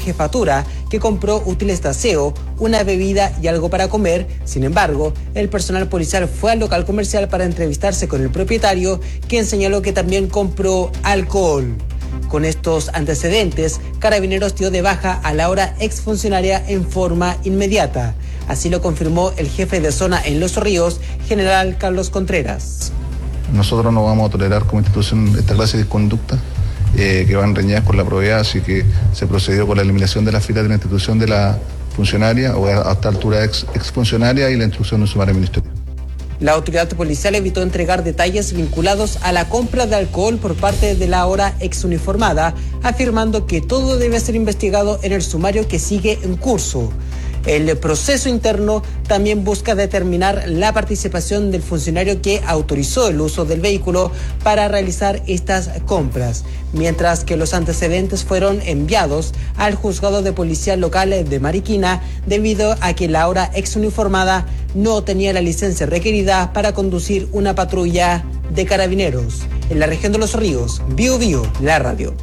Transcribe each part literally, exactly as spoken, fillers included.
jefatura que compró útiles de aseo, una bebida y algo para comer. Sin embargo, el personal policial fue al local comercial para entrevistarse con el propietario, quien señaló que también compró alcohol. Con estos antecedentes, Carabineros dio de baja a la ahora exfuncionaria en forma inmediata. Así lo confirmó el jefe de zona en Los Ríos, general Carlos Contreras. Nosotros no vamos a tolerar como institución esta clase de conducta eh, que van reñidas con la probidad, así que se procedió con la eliminación de la fila de la institución de la funcionaria o a esta altura ex, exfuncionaria y la instrucción de un sumario administrativo. La autoridad policial evitó entregar detalles vinculados a la compra de alcohol por parte de la ahora exuniformada, afirmando que todo debe ser investigado en el sumario que sigue en curso. El proceso interno también busca determinar la participación del funcionario que autorizó el uso del vehículo para realizar estas compras, mientras que los antecedentes fueron enviados al juzgado de policía local de Mariquina debido a que la ahora exuniformada no tenía la licencia requerida para conducir una patrulla de Carabineros. En la región de Los Ríos, Bio Bio, la radio.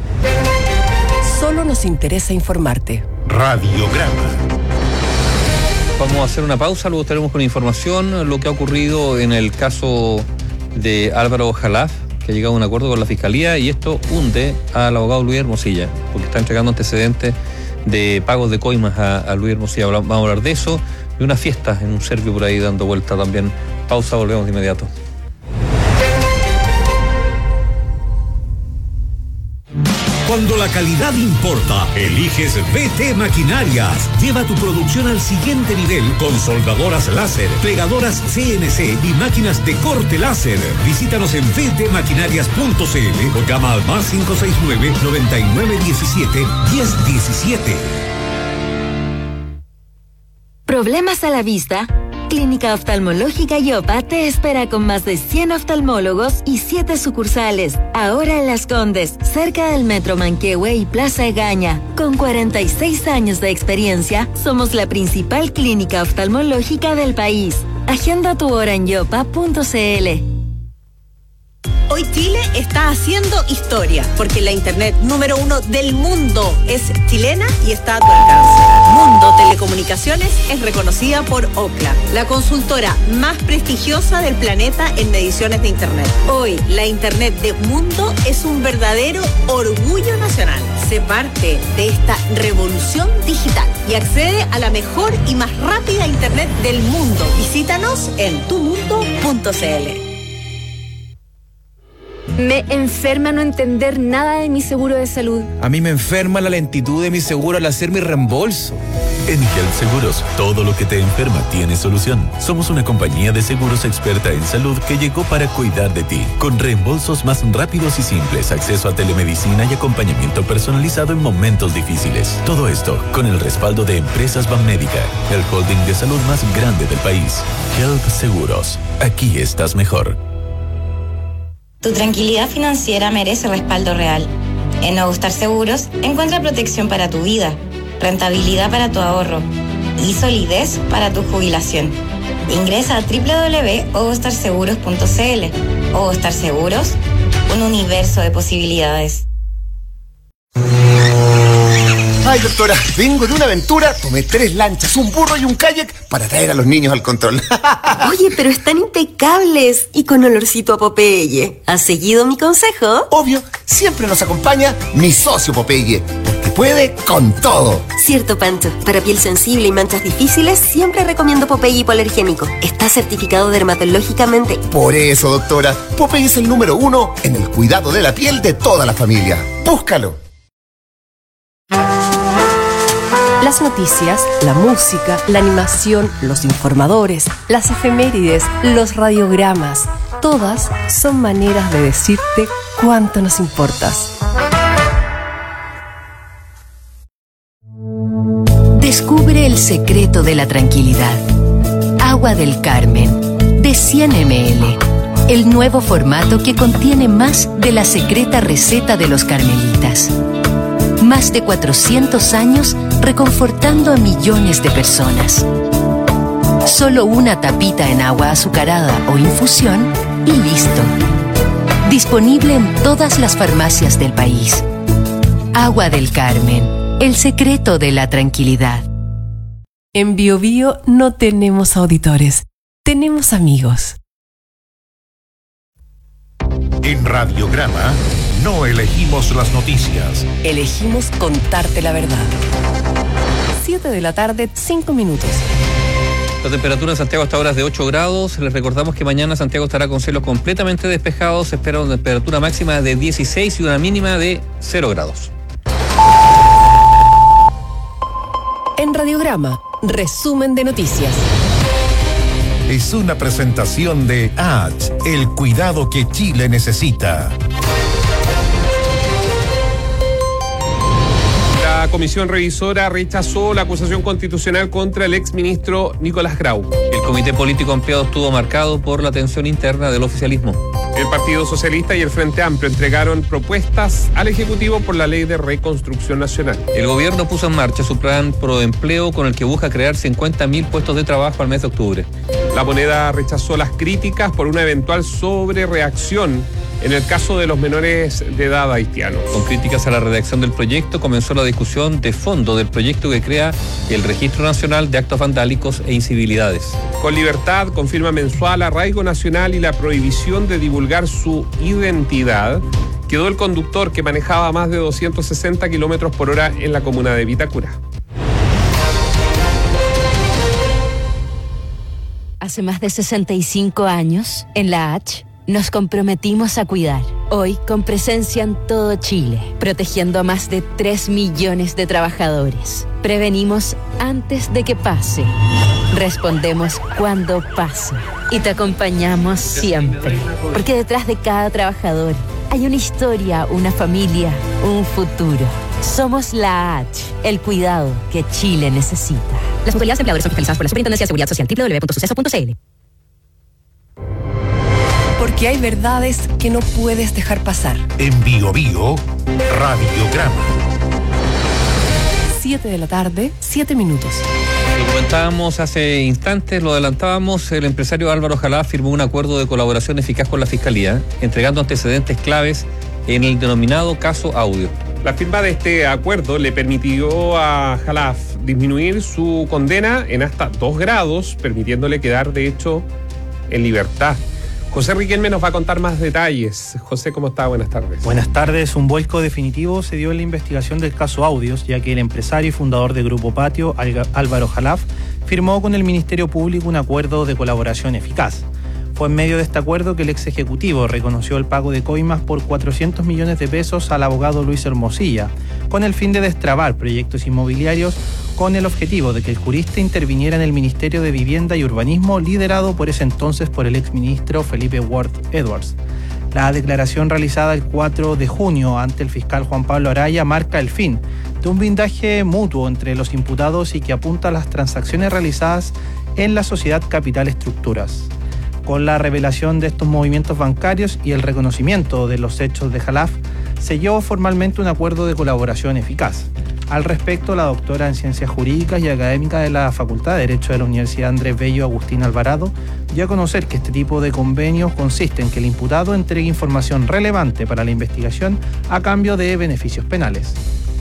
Solo nos interesa informarte. Radiograma. Vamos a hacer una pausa, luego estaremos con información, lo que ha ocurrido en el caso de Álvaro Jalaf, que ha llegado a un acuerdo con la Fiscalía, y esto hunde al abogado Luis Hermosilla, porque está entregando antecedentes de pagos de coimas a, a Luis Hermosilla. Vamos a hablar de eso, y una fiesta en un serbio por ahí dando vuelta también. Pausa, volvemos de inmediato. Cuando la calidad importa, eliges B T Maquinarias. Lleva tu producción al siguiente nivel con soldadoras láser, plegadoras C N C y máquinas de corte láser. Visítanos en b t maquinarias punto c l o llama al más cinco seis nueve, noventa y nueve diecisiete, diez diecisiete. ¿Problemas a la vista? Clínica Oftalmológica Yopa te espera con más de cien oftalmólogos y siete sucursales. Ahora en Las Condes, cerca del Metro Manquehue y Plaza Egaña. Con cuarenta y seis años de experiencia, somos la principal clínica oftalmológica del país. Agenda tu hora en yopa punto c l. Hoy Chile está haciendo historia, porque la internet número uno del mundo es chilena y está a tu alcance. Mundo Telecomunicaciones es reconocida por Ookla, la consultora más prestigiosa del planeta en mediciones de internet. Hoy, la internet de Mundo es un verdadero orgullo nacional. Sé parte de esta revolución digital y accede a la mejor y más rápida internet del mundo. Visítanos en tu mundo punto c l. Me enferma no entender nada de mi seguro de salud. A mí me enferma la lentitud de mi seguro al hacer mi reembolso. En Health Seguros, todo lo que te enferma tiene solución. Somos una compañía de seguros experta en salud que llegó para cuidar de ti. Con reembolsos más rápidos y simples, acceso a telemedicina y acompañamiento personalizado en momentos difíciles. Todo esto con el respaldo de Empresas Banmédica, el holding de salud más grande del país. Health Seguros. Aquí estás mejor. Tu tranquilidad financiera merece respaldo real. En Nuevo Star Seguros encuentra protección para tu vida, rentabilidad para tu ahorro y solidez para tu jubilación. Ingresa a doble u doble u doble u punto ovostar seguros punto c l. Ovostar Seguros, un universo de posibilidades. Ay, doctora, vengo de una aventura, tomé tres lanchas, un burro y un kayak para traer a los niños al control. Oye, pero están impecables y con olorcito a Popeye. ¿Has seguido mi consejo? Obvio, siempre nos acompaña mi socio Popeye, porque puede con todo. Cierto, Pancho. Para piel sensible y manchas difíciles, siempre recomiendo Popeye hipoalergénico. Está certificado dermatológicamente. Por eso, doctora, Popeye es el número uno en el cuidado de la piel de toda la familia. Búscalo. Las noticias, la música, la animación, los informadores, las efemérides, los radiogramas, todas son maneras de decirte cuánto nos importas. Descubre el secreto de la tranquilidad. Agua del Carmen, de cien mililitros. El nuevo formato que contiene más de la secreta receta de los carmelitas. Más de cuatrocientos años reconfortando a millones de personas. Solo una tapita en agua azucarada o infusión y listo. Disponible en todas las farmacias del país. Agua del Carmen, el secreto de la tranquilidad. En BioBio no tenemos auditores, tenemos amigos. En Radiograma no elegimos las noticias. Elegimos contarte la verdad. siete de la tarde, cinco minutos. La temperatura en Santiago hasta ahora es de ocho grados. Les recordamos que mañana Santiago estará con cielos completamente despejados. Se espera una temperatura máxima de dieciséis y una mínima de cero grados. En Radiograma, resumen de noticias. Es una presentación de H, el cuidado que Chile necesita. La comisión revisora rechazó la acusación constitucional contra el exministro Nicolás Grau. El comité político ampliado estuvo marcado por la tensión interna del oficialismo. El Partido Socialista y el Frente Amplio entregaron propuestas al Ejecutivo por la Ley de Reconstrucción Nacional. El gobierno puso en marcha su plan Proempleo con el que busca crear cincuenta mil puestos de trabajo al mes de octubre. La Moneda rechazó las críticas por una eventual sobrereacción en el caso de los menores de edad haitianos. Con críticas a la redacción del proyecto, comenzó la discusión de fondo del proyecto que crea el Registro Nacional de Actos Vandálicos e Incivilidades. Con Libertad confirma mensual arraigo nacional y la prohibición de divulgar su identidad. Quedó el conductor que manejaba más de doscientos sesenta kilómetros por hora en la comuna de Vitacura. Hace más de sesenta y cinco años, en la H, nos comprometimos a cuidar. Hoy, con presencia en todo Chile, protegiendo a más de tres millones de trabajadores. Prevenimos antes de que pase. Respondemos cuando pase. Y te acompañamos siempre. Porque detrás de cada trabajador hay una historia, una familia, un futuro. Somos la H, el cuidado que Chile necesita. Las autoridades empleadoras son fiscalizadas por la Superintendencia de Seguridad Social, doble u doble u doble u punto suceso punto c l. Porque hay verdades que no puedes dejar pasar. En BioBio, Radiograma. siete de la tarde, siete minutos. Lo comentábamos hace instantes, lo adelantábamos, el empresario Álvaro Jalaf firmó un acuerdo de colaboración eficaz con la Fiscalía, entregando antecedentes claves en el denominado caso Audio. La firma de este acuerdo le permitió a Jalaf disminuir su condena en hasta dos grados, permitiéndole quedar, de hecho, en libertad. José Riquelme nos va a contar más detalles. José, ¿cómo está? Buenas tardes. Buenas tardes. Un vuelco definitivo se dio en la investigación del caso Audios, ya que el empresario y fundador de Grupo Patio, Álvaro Jalaf, firmó con el Ministerio Público un acuerdo de colaboración eficaz. Fue en medio de este acuerdo que el ex ejecutivo reconoció el pago de coimas por cuatrocientos millones de pesos al abogado Luis Hermosilla, con el fin de destrabar proyectos inmobiliarios, con el objetivo de que el jurista interviniera en el Ministerio de Vivienda y Urbanismo, liderado por ese entonces por el exministro Felipe Ward Edwards. La declaración realizada el cuatro de junio ante el fiscal Juan Pablo Araya marca el fin de un blindaje mutuo entre los imputados y que apunta a las transacciones realizadas en la sociedad Capital Estructuras. Con la revelación de estos movimientos bancarios y el reconocimiento de los hechos de Jalaf, selló formalmente un acuerdo de colaboración eficaz. Al respecto, la doctora en Ciencias Jurídicas y académica de la Facultad de Derecho de la Universidad Andrés Bello, Agustín Alvarado, dio a conocer que este tipo de convenios consiste en que el imputado entregue información relevante para la investigación a cambio de beneficios penales.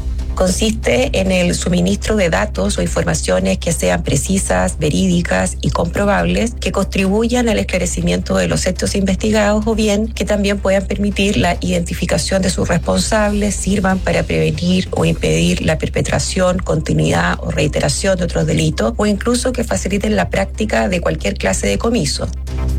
Consiste en el suministro de datos o informaciones que sean precisas, verídicas y comprobables, que contribuyan al esclarecimiento de los hechos investigados o bien que también puedan permitir la identificación de sus responsables, sirvan para prevenir o impedir la perpetración, continuidad o reiteración de otros delitos o incluso que faciliten la práctica de cualquier clase de comiso.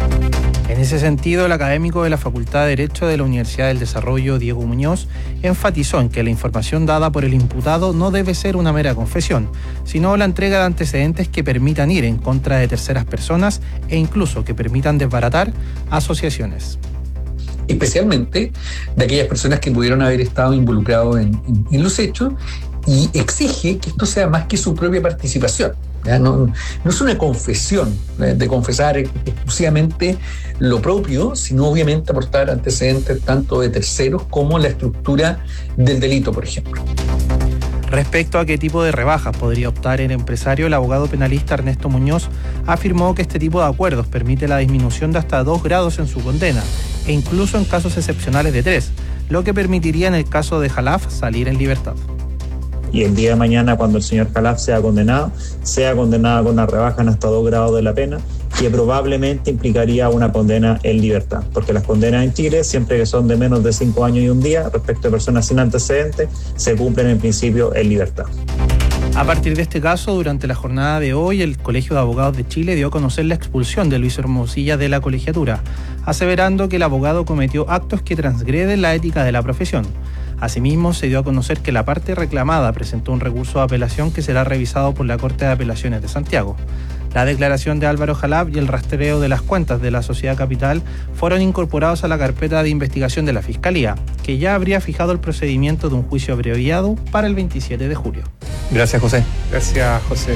En ese sentido, el académico de la Facultad de Derecho de la Universidad del Desarrollo, Diego Muñoz, enfatizó en que la información dada por el imputado no debe ser una mera confesión, sino la entrega de antecedentes que permitan ir en contra de terceras personas e incluso que permitan desbaratar asociaciones. Especialmente de aquellas personas que pudieron haber estado involucrados en, en, en los hechos, y exige que esto sea más que su propia participación. ¿Ya? No, no es una confesión ¿eh? de confesar exclusivamente lo propio, sino obviamente aportar antecedentes tanto de terceros como la estructura del delito, por ejemplo. Respecto a qué tipo de rebajas podría optar el empresario, el abogado penalista Ernesto Muñoz afirmó que este tipo de acuerdos permite la disminución de hasta dos grados en su condena e incluso en casos excepcionales de tres, lo que permitiría en el caso de Jalaf salir en libertad. y el día de mañana, cuando el señor Khalaf sea condenado, sea condenado con una rebaja en hasta dos grados de la pena, que probablemente implicaría una condena en libertad, porque las condenas en Chile, siempre que son de menos de cinco años y un día, respecto a personas sin antecedentes, se cumplen en principio en libertad. A partir de este caso, durante la jornada de hoy, el Colegio de Abogados de Chile dio a conocer la expulsión de Luis Hermosilla de la colegiatura, aseverando que el abogado cometió actos que transgreden la ética de la profesión. Asimismo, se dio a conocer que la parte reclamada presentó un recurso de apelación que será revisado por la Corte de Apelaciones de Santiago. La declaración de Álvaro Jalaf y el rastreo de las cuentas de la Sociedad Capital fueron incorporados a la carpeta de investigación de la Fiscalía, que ya habría fijado el procedimiento de un juicio abreviado para el veintisiete de julio. Gracias, José. Gracias, José.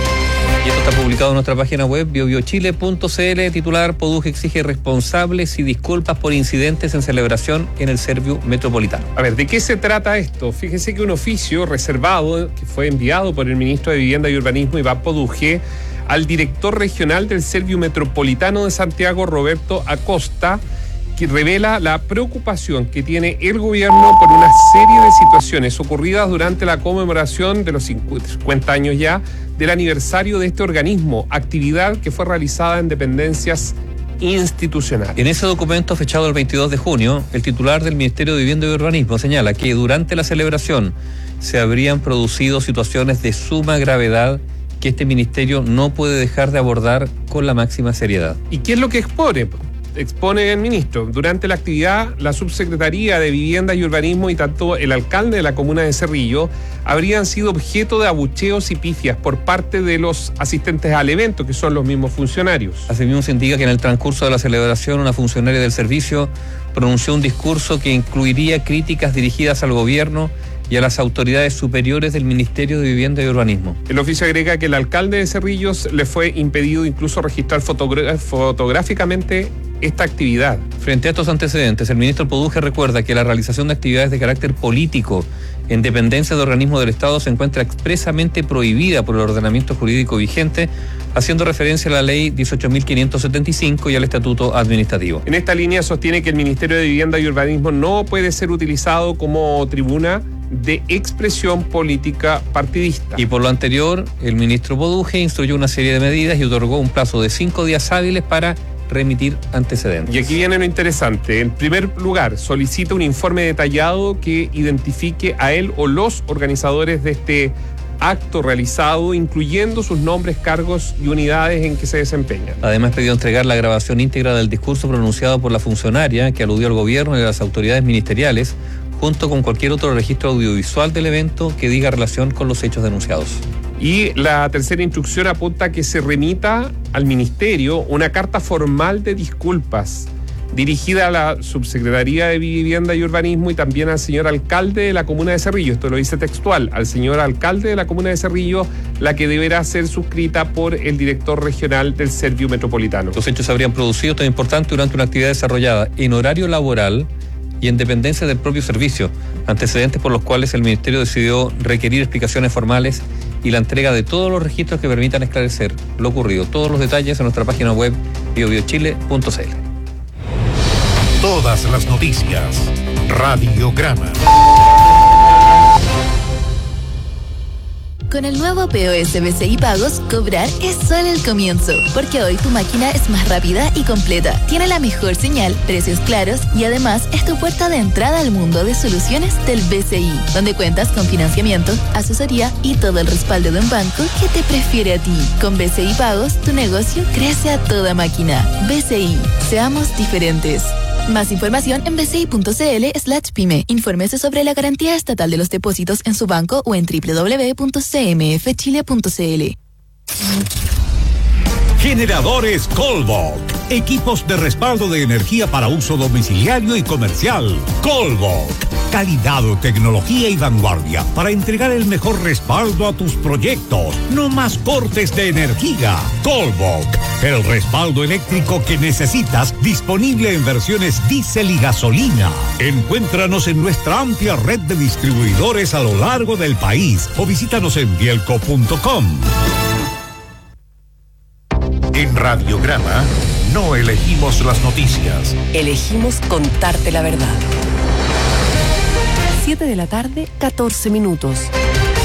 Y esto está publicado en nuestra página web, bio bio chile punto c l, titular: Produje exige responsables y disculpas por incidentes en celebración en el Serviu Metropolitano. A ver, ¿de qué se trata esto? Fíjese que un oficio reservado que fue enviado por el ministro de Vivienda y Urbanismo, Iván Produje, al director regional del Serviu Metropolitano de Santiago, Roberto Acosta, que revela la preocupación que tiene el gobierno por una serie de situaciones ocurridas durante la conmemoración de los cincuenta años ya del aniversario de este organismo, actividad que fue realizada en dependencias institucionales. En ese documento fechado el veintidós de junio, el titular del Ministerio de Vivienda y Urbanismo señala que durante la celebración se habrían producido situaciones de suma gravedad que este ministerio no puede dejar de abordar con la máxima seriedad. ¿Y qué es lo que expone? Expone el ministro. Durante la actividad, la Subsecretaría de Vivienda y Urbanismo y tanto el alcalde de la comuna de Cerrillo habrían sido objeto de abucheos y pifias por parte de los asistentes al evento, que son los mismos funcionarios. Asimismo, se indica que en el transcurso de la celebración, una funcionaria del servicio pronunció un discurso que incluiría críticas dirigidas al gobierno y a las autoridades superiores del Ministerio de Vivienda y Urbanismo. El oficio agrega que el alcalde de Cerrillos le fue impedido incluso registrar fotogra- fotográficamente esta actividad. Frente a estos antecedentes, el ministro Produje recuerda que la realización de actividades de carácter político en dependencia de organismos del Estado se encuentra expresamente prohibida por el ordenamiento jurídico vigente, haciendo referencia a la ley dieciocho mil quinientos setenta y cinco y al estatuto administrativo. En esta línea sostiene que el Ministerio de Vivienda y Urbanismo no puede ser utilizado como tribuna de expresión política partidista. Y por lo anterior, el ministro Produje instruyó una serie de medidas y otorgó un plazo de cinco días hábiles para remitir antecedentes. Y aquí viene lo interesante. En primer lugar, solicita un informe detallado que identifique a él o los organizadores de este acto realizado, incluyendo sus nombres, cargos y unidades en que se desempeñan. Además, pidió entregar la grabación íntegra del discurso pronunciado por la funcionaria que aludió al gobierno y a las autoridades ministeriales, junto con cualquier otro registro audiovisual del evento que diga relación con los hechos denunciados. Y la tercera instrucción apunta a que se remita al Ministerio una carta formal de disculpas dirigida a la Subsecretaría de Vivienda y Urbanismo y también al señor alcalde de la comuna de Cerrillo. Esto lo dice textual, al señor alcalde de la comuna de Cerrillo, la que deberá ser suscrita por el director regional del Serviu Metropolitano. Los hechos se habrían producido, esto es importante, durante una actividad desarrollada en horario laboral y en dependencia del propio servicio, antecedentes por los cuales el Ministerio decidió requerir explicaciones formales y la entrega de todos los registros que permitan esclarecer lo ocurrido. Todos los detalles en nuestra página web bio bio chile punto c l. Todas las noticias. Radiograma. Con el nuevo P O S B C I Pagos, cobrar es solo el comienzo, porque hoy tu máquina es más rápida y completa, tiene la mejor señal, precios claros y además es tu puerta de entrada al mundo de soluciones del B C I, donde cuentas con financiamiento, asesoría y todo el respaldo de un banco que te prefiere a ti. Con B C I Pagos, tu negocio crece a toda máquina. B C I, seamos diferentes. Más información en bci.cl slash pyme. Infórmese sobre la garantía estatal de los depósitos en su banco o en doble u doble u doble u punto c m f chile punto c l. Generadores Colbok. Equipos de respaldo de energía para uso domiciliario y comercial. Colbok. Calidad, tecnología y vanguardia para entregar el mejor respaldo a tus proyectos. No más cortes de energía. Colbok. El respaldo eléctrico que necesitas, disponible en versiones diésel y gasolina. Encuéntranos en nuestra amplia red de distribuidores a lo largo del país o visítanos en bielco punto com. En Radiograma no elegimos las noticias. Elegimos contarte la verdad. siete de la tarde, catorce minutos.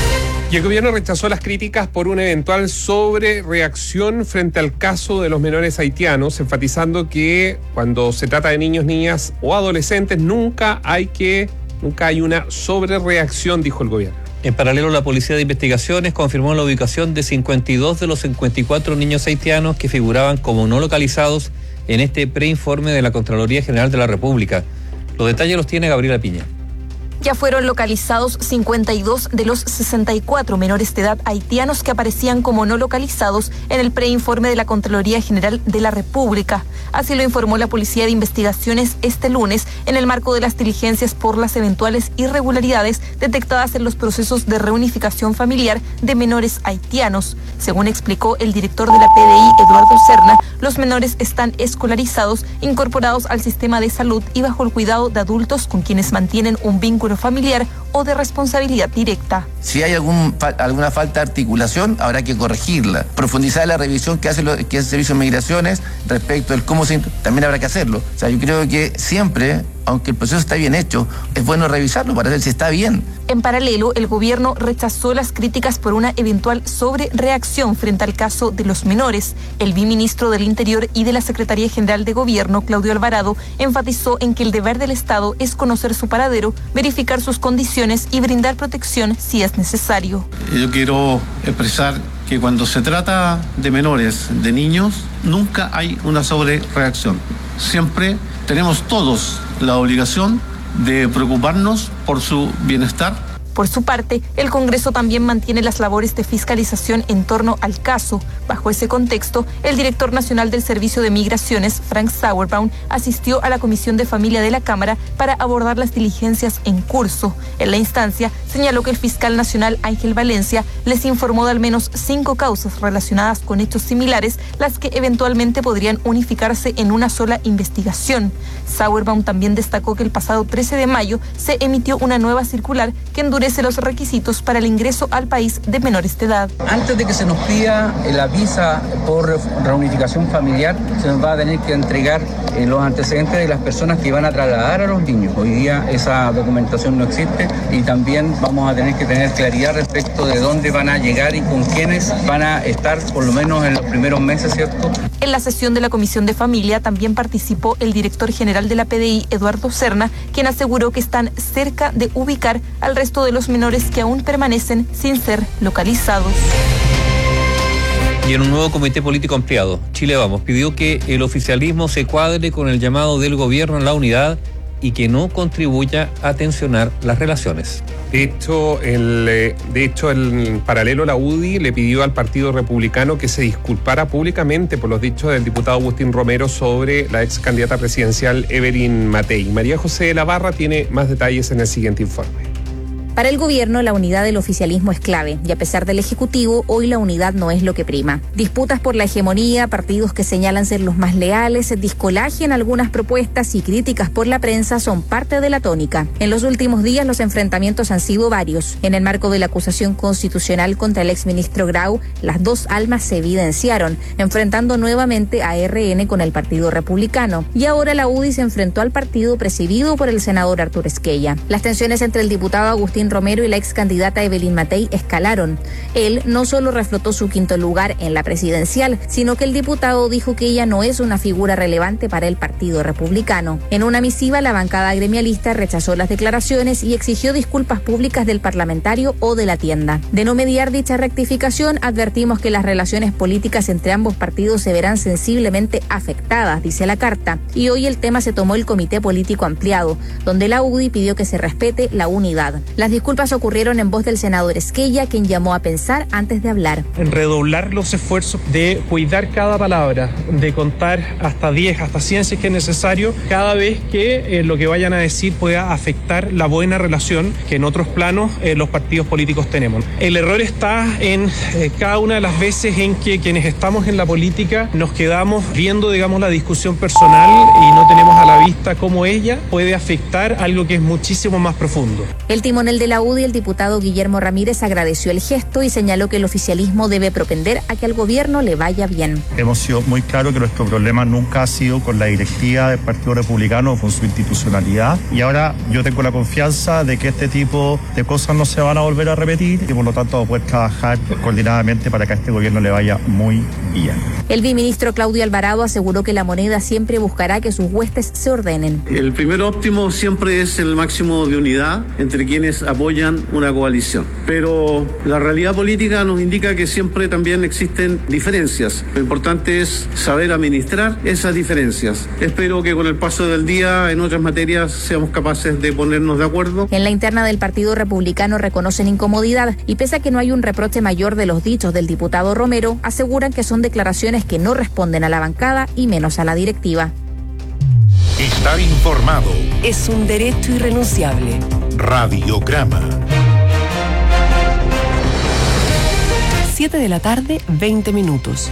Y el gobierno rechazó las críticas por una eventual sobrereacción frente al caso de los menores haitianos, enfatizando que cuando se trata de niños, niñas o adolescentes nunca hay que, nunca hay una sobrereacción, dijo el gobierno. En paralelo, la Policía de Investigaciones confirmó la ubicación de cincuenta y dos de los cincuenta y cuatro niños haitianos que figuraban como no localizados en este preinforme de la Contraloría General de la República. Los detalles los tiene Gabriela Piña. Ya fueron localizados cincuenta y dos de los sesenta y cuatro menores de edad haitianos que aparecían como no localizados en el preinforme de la Contraloría General de la República. Así lo informó la Policía de Investigaciones este lunes en el marco de las diligencias por las eventuales irregularidades detectadas en los procesos de reunificación familiar de menores haitianos. Según explicó el director de la P D I, Eduardo Serna, los menores están escolarizados, incorporados al sistema de salud y bajo el cuidado de adultos con quienes mantienen un vínculo familiar o de responsabilidad directa. Si hay algún, alguna falta de articulación, habrá que corregirla. Profundizar la revisión que hace, lo, que hace el Servicio de Migraciones respecto al cómo se... también habrá que hacerlo. O sea, yo creo que siempre, aunque el proceso está bien hecho, es bueno revisarlo para ver si está bien. En paralelo, el gobierno rechazó las críticas por una eventual sobrereacción frente al caso de los menores. El viceministro del Interior y de la Secretaría General de Gobierno, Claudio Alvarado, enfatizó en que el deber del Estado es conocer su paradero, verificar sus condiciones y brindar protección si es necesario. Yo quiero expresar que cuando se trata de menores, de niños, nunca hay una sobrereacción. Siempre tenemos todos la obligación de preocuparnos por su bienestar. Por su parte, el Congreso también mantiene las labores de fiscalización en torno al caso. Bajo ese contexto, el director nacional del Servicio de Migraciones, Frank Sauerbaum, asistió a la Comisión de Familia de la Cámara para abordar las diligencias en curso. En la instancia, señaló que el fiscal nacional Ángel Valencia les informó de al menos cinco causas relacionadas con hechos similares, las que eventualmente podrían unificarse en una sola investigación. Sauerbaum también destacó que el pasado trece de mayo se emitió una nueva circular que endurece los requisitos para el ingreso al país de menores de edad. Antes de que se nos pida la visa por reunificación familiar, se nos va a tener que entregar eh, los antecedentes de las personas que van a trasladar a los niños. Hoy día esa documentación no existe y también vamos a tener que tener claridad respecto de dónde van a llegar y con quiénes van a estar por lo menos en los primeros meses, ¿cierto? En la sesión de la Comisión de Familia también participó el director general de la P D I, Eduardo Serna, quien aseguró que están cerca de ubicar al resto de los los menores que aún permanecen sin ser localizados. Y en un nuevo comité político ampliado, Chile Vamos pidió que el oficialismo se cuadre con el llamado del gobierno en la unidad y que no contribuya a tensionar las relaciones. De hecho, el, de hecho, en paralelo, la U D I le pidió al Partido Republicano que se disculpara públicamente por los dichos del diputado Agustín Romero sobre la ex candidata presidencial Evelyn Matei. María José de la Barra tiene más detalles en el siguiente informe. Para el gobierno, la unidad del oficialismo es clave, y a pesar del Ejecutivo, hoy la unidad no es lo que prima. Disputas por la hegemonía, partidos que señalan ser los más leales, discolaje en algunas propuestas y críticas por la prensa son parte de la tónica. En los últimos días los enfrentamientos han sido varios. En el marco de la acusación constitucional contra el exministro Grau, las dos almas se evidenciaron, enfrentando nuevamente a R N con el Partido Republicano. Y ahora la U D I se enfrentó al partido presidido por el senador Arturo Esquella. Las tensiones entre el diputado Agustín Romero y la ex candidata Evelyn Matei escalaron. Él no solo reflotó su quinto lugar en la presidencial, sino que el diputado dijo que ella no es una figura relevante para el Partido Republicano. En una misiva, la bancada gremialista rechazó las declaraciones y exigió disculpas públicas del parlamentario o de la tienda. De no mediar dicha rectificación, advertimos que las relaciones políticas entre ambos partidos se verán sensiblemente afectadas, dice la carta. Y hoy el tema se tomó el Comité Político Ampliado, donde la U D I pidió que se respete la unidad. Las disculpas ocurrieron en voz del senador Esquella, quien llamó a pensar antes de hablar. Redoblar los esfuerzos de cuidar cada palabra, de contar hasta diez, hasta cien si es que es necesario, cada vez que eh, lo que vayan a decir pueda afectar la buena relación que en otros planos eh, los partidos políticos tenemos. El error está en eh, cada una de las veces en que quienes estamos en la política nos quedamos viendo, digamos, la discusión personal y no tenemos a la vista cómo ella puede afectar algo que es muchísimo más profundo. El timonel El de la U D I, el diputado Guillermo Ramírez, agradeció el gesto y señaló que el oficialismo debe propender a que al gobierno le vaya bien. Hemos sido muy claros que nuestro problema nunca ha sido con la directiva del Partido Republicano o con su institucionalidad, y ahora yo tengo la confianza de que este tipo de cosas no se van a volver a repetir y por lo tanto vamos a poder trabajar coordinadamente para que a este gobierno le vaya muy bien. El viceministro Claudio Alvarado aseguró que la moneda siempre buscará que sus huestes se ordenen. El primer óptimo siempre es el máximo de unidad entre quienes apoyan una coalición, pero la realidad política nos indica que siempre también existen diferencias. Lo importante es saber administrar esas diferencias. Espero que con el paso del día en otras materias seamos capaces de ponernos de acuerdo. En la interna del Partido Republicano reconocen incomodidad y pese a que no hay un reproche mayor de los dichos del diputado Romero, aseguran que son declaraciones que no responden a la bancada y menos a la directiva. Estar informado es un derecho irrenunciable. Radiograma. siete de la tarde, veinte minutos.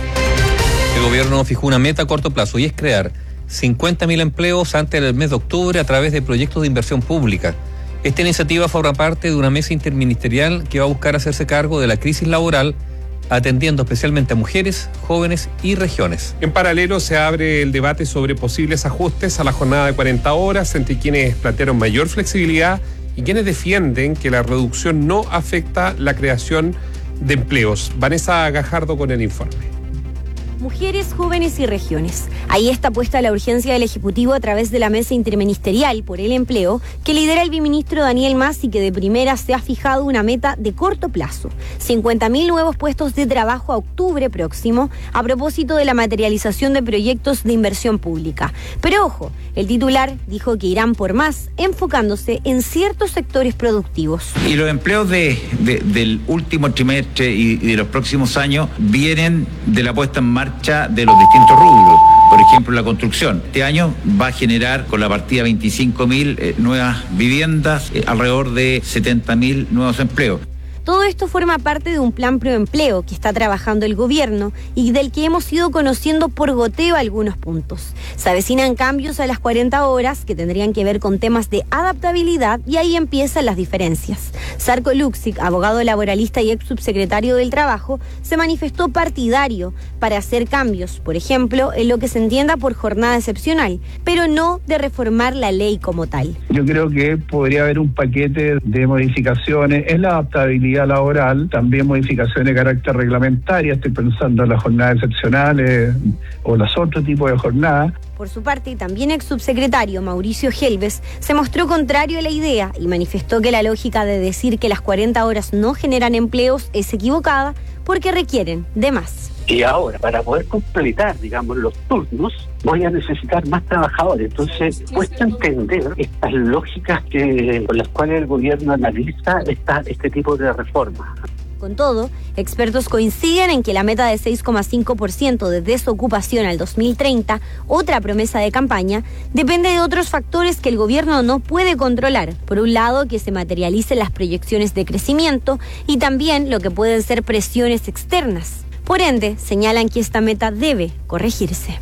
El gobierno fijó una meta a corto plazo y es crear cincuenta mil empleos antes del mes de octubre a través de proyectos de inversión pública. Esta iniciativa forma parte de una mesa interministerial que va a buscar hacerse cargo de la crisis laboral, atendiendo especialmente a mujeres, jóvenes y regiones. En paralelo se abre el debate sobre posibles ajustes a la jornada de cuarenta horas entre quienes plantearon mayor flexibilidad y quienes defienden que la reducción no afecta la creación de empleos. Vanessa Gajardo con el informe. Mujeres, jóvenes y regiones. Ahí está puesta la urgencia del Ejecutivo a través de la Mesa Interministerial por el Empleo que lidera el viceministro Daniel Mas y que de primera se ha fijado una meta de corto plazo. cincuenta mil nuevos puestos de trabajo a octubre próximo a propósito de la materialización de proyectos de inversión pública. Pero ojo, el titular dijo que irán por más, enfocándose en ciertos sectores productivos. Y los empleos de, de, del último trimestre y, y de los próximos años vienen de la puesta en marcha de los distintos rubros. Por ejemplo, la construcción. Este año va a generar con la partida veinticinco mil eh, nuevas viviendas, eh, alrededor de setenta mil nuevos empleos. Todo esto forma parte de un plan proempleo que está trabajando el gobierno y del que hemos ido conociendo por goteo algunos puntos. Se avecinan cambios a las cuarenta horas que tendrían que ver con temas de adaptabilidad y ahí empiezan las diferencias. Sarko Luxic, abogado laboralista y ex subsecretario del Trabajo, se manifestó partidario para hacer cambios, por ejemplo, en lo que se entienda por jornada excepcional, pero no de reformar la ley como tal. Yo creo que podría haber un paquete de modificaciones en la adaptabilidad laboral, también modificaciones de carácter reglamentaria, estoy pensando en las jornadas excepcionales o los otros tipos de jornadas. Por su parte, también ex subsecretario Mauricio Helves se mostró contrario a la idea y manifestó que la lógica de decir que las cuarenta horas no generan empleos es equivocada porque requieren de más. Y ahora, para poder completar, digamos, los turnos, voy a necesitar más trabajadores. Entonces, cuesta entender estas lógicas que con las cuales el gobierno analiza esta, este tipo de reformas. Con todo, expertos coinciden en que la meta de seis coma cinco por ciento de desocupación al dos mil treinta, otra promesa de campaña, depende de otros factores que el gobierno no puede controlar. Por un lado, que se materialicen las proyecciones de crecimiento y también lo que pueden ser presiones externas. Por ende, señalan que esta meta debe corregirse.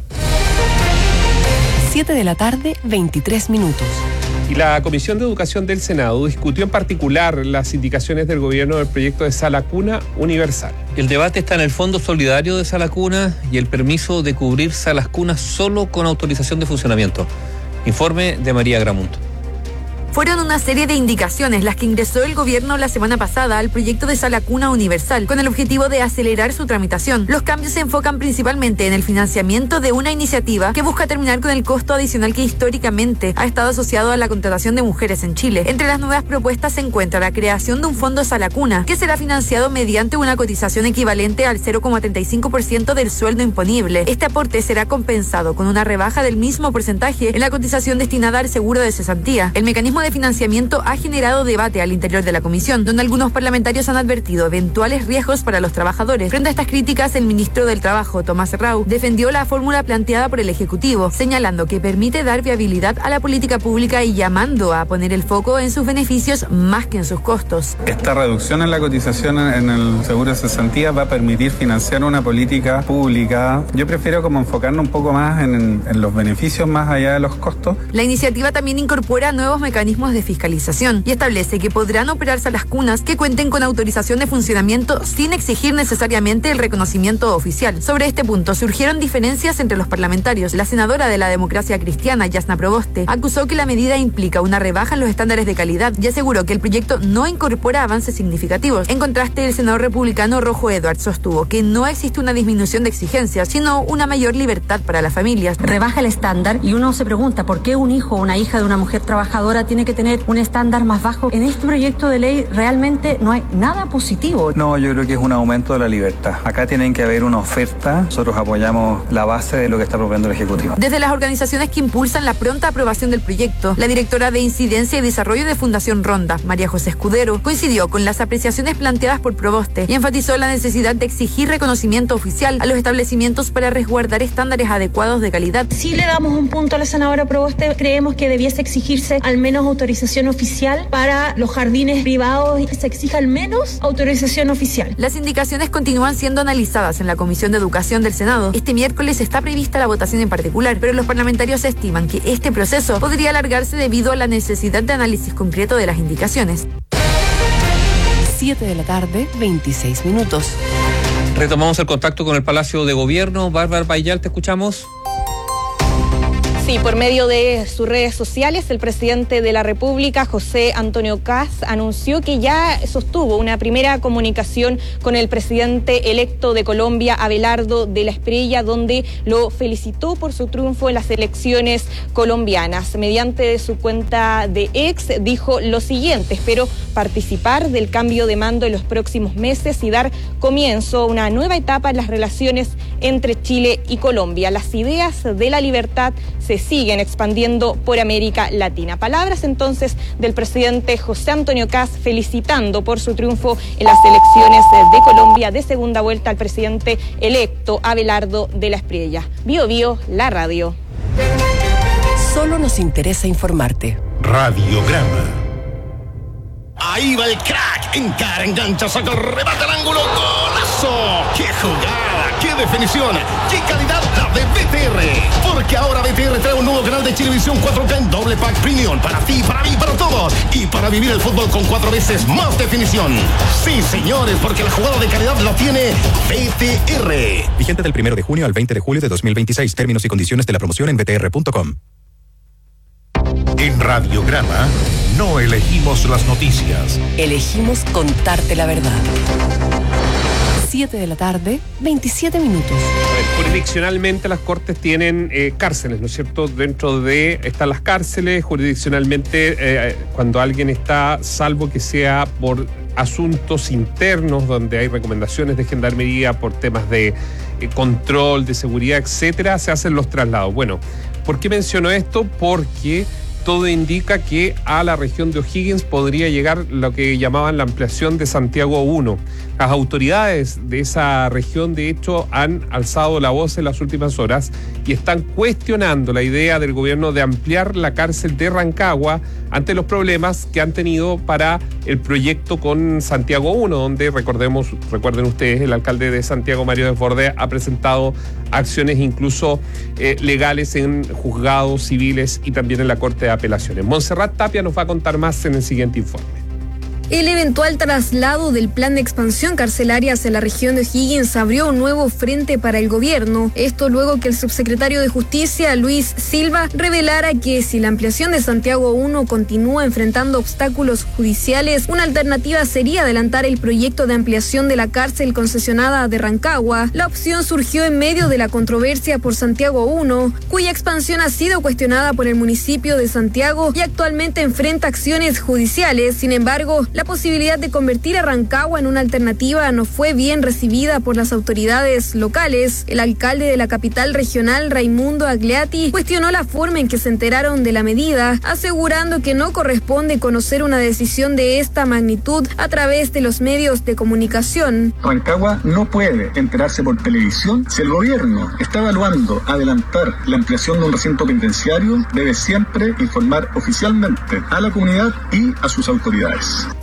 siete de la tarde, veintitrés minutos. Y la Comisión de Educación del Senado discutió en particular las indicaciones del gobierno del proyecto de Sala Cuna Universal. El debate está en el Fondo Solidario de Sala Cuna y el permiso de cubrir salas cunas solo con autorización de funcionamiento. Informe de María Gramunt. Fueron una serie de indicaciones las que ingresó el gobierno la semana pasada al proyecto de Sala Cuna Universal, con el objetivo de acelerar su tramitación. Los cambios se enfocan principalmente en el financiamiento de una iniciativa que busca terminar con el costo adicional que históricamente ha estado asociado a la contratación de mujeres en Chile. Entre las nuevas propuestas se encuentra la creación de un fondo Sala Cuna, que será financiado mediante una cotización equivalente al cero coma treinta y cinco por ciento del sueldo imponible. Este aporte será compensado con una rebaja del mismo porcentaje en la cotización destinada al seguro de cesantía. El mecanismo de financiamiento ha generado debate al interior de la comisión, donde algunos parlamentarios han advertido eventuales riesgos para los trabajadores. Frente a estas críticas, el ministro del Trabajo, Tomás Rau, defendió la fórmula planteada por el Ejecutivo, señalando que permite dar viabilidad a la política pública y llamando a poner el foco en sus beneficios más que en sus costos. Esta reducción en la cotización en el seguro de cesantía va a permitir financiar una política pública. Yo prefiero como enfocarnos un poco más en, en los beneficios más allá de los costos. La iniciativa también incorpora nuevos mecanismos organismos de fiscalización y establece que podrán operar salas cunas que cuenten con autorización de funcionamiento sin exigir necesariamente el reconocimiento oficial. Sobre este punto surgieron diferencias entre los parlamentarios. La senadora de la Democracia Cristiana, Yasna Proboste, acusó que la medida implica una rebaja en los estándares de calidad y aseguró que el proyecto no incorpora avances significativos. En contraste, el senador republicano Rojo Edwards sostuvo que no existe una disminución de exigencias, sino una mayor libertad para las familias. Rebaja el estándar y uno se pregunta por qué un hijo o una hija de una mujer trabajadora tiene que tener un estándar más bajo. En este proyecto de ley realmente no hay nada positivo. No, yo creo que es un aumento de la libertad. Acá tienen que haber una oferta. Nosotros apoyamos la base de lo que está proponiendo el Ejecutivo. Desde las organizaciones que impulsan la pronta aprobación del proyecto, la directora de Incidencia y Desarrollo de Fundación Ronda, María José Escudero, coincidió con las apreciaciones planteadas por Proboste y enfatizó la necesidad de exigir reconocimiento oficial a los establecimientos para resguardar estándares adecuados de calidad. Si le damos un punto a la senadora Proboste, creemos que debiese exigirse al menos autorización oficial para los jardines privados y que se exija al menos autorización oficial. Las indicaciones continúan siendo analizadas en la Comisión de Educación del Senado. Este miércoles está prevista la votación en particular, pero los parlamentarios estiman que este proceso podría alargarse debido a la necesidad de análisis concreto de las indicaciones. siete de la tarde, veintiséis minutos. Retomamos el contacto con el Palacio de Gobierno. Bárbara Bayal, te escuchamos. Sí, por medio de sus redes sociales, el presidente de la República, José Antonio Kast, anunció que ya sostuvo una primera comunicación con el presidente electo de Colombia, Abelardo de la Espriella, donde lo felicitó por su triunfo en las elecciones colombianas. Mediante su cuenta de X dijo lo siguiente: espero participar del cambio de mando en los próximos meses y dar comienzo a una nueva etapa en las relaciones entre Chile y Colombia. Las ideas de la libertad se siguen expandiendo por América Latina. Palabras entonces del presidente José Antonio Kast felicitando por su triunfo en las elecciones de Colombia de segunda vuelta al presidente electo Abelardo de la Espriella. Bio Bio, la radio. Solo nos interesa informarte. Radiograma. Ahí va el crack, encara, engancha, saca, remata el ángulo, golazo. ¡Qué jugada! ¡Qué definición! ¡Qué calidad la de B T R! Porque ahora B T R trae un nuevo canal de Chilevisión cuatro K en doble pack premium para ti, para mí, para todos. Y para vivir el fútbol con cuatro veces más definición. Sí, señores, porque la jugada de calidad la tiene B T R. Vigente del primero de junio al veinte de julio de dos mil veintiséis. Términos y condiciones de la promoción en b t r punto com. En Radiograma no elegimos las noticias. Elegimos contarte la verdad. siete de la tarde, veintisiete minutos. A ver, jurisdiccionalmente las cortes tienen eh, cárceles, ¿no es cierto? Dentro de están las cárceles, jurisdiccionalmente eh, cuando alguien está, salvo que sea por asuntos internos donde hay recomendaciones de gendarmería por temas de eh, control, de seguridad, etcétera, se hacen los traslados. Bueno, ¿por qué menciono esto? Porque todo indica que a la región de O'Higgins podría llegar lo que llamaban la ampliación de Santiago uno. Las autoridades de esa región, de hecho, han alzado la voz en las últimas horas y están cuestionando la idea del gobierno de ampliar la cárcel de Rancagua ante los problemas que han tenido para el proyecto con Santiago uno, donde, recordemos, recuerden ustedes, el alcalde de Santiago, Mario Desbordes, ha presentado acciones incluso eh, legales en juzgados civiles y también en la Corte de Apelaciones. Montserrat Tapia nos va a contar más en el siguiente informe. El eventual traslado del plan de expansión carcelaria hacia la región de O'Higgins abrió un nuevo frente para el gobierno. Esto luego que el subsecretario de Justicia, Luis Silva, revelara que si la ampliación de Santiago uno continúa enfrentando obstáculos judiciales, una alternativa sería adelantar el proyecto de ampliación de la cárcel concesionada de Rancagua. La opción surgió en medio de la controversia por Santiago uno, cuya expansión ha sido cuestionada por el municipio de Santiago y actualmente enfrenta acciones judiciales. Sin embargo, la posibilidad de convertir a Rancagua en una alternativa no fue bien recibida por las autoridades locales. El alcalde de la capital regional, Raimundo Agliati, cuestionó la forma en que se enteraron de la medida, asegurando que no corresponde conocer una decisión de esta magnitud a través de los medios de comunicación. Rancagua no puede enterarse por televisión. Si el gobierno está evaluando adelantar la ampliación de un recinto penitenciario, debe siempre informar oficialmente a la comunidad y a sus autoridades.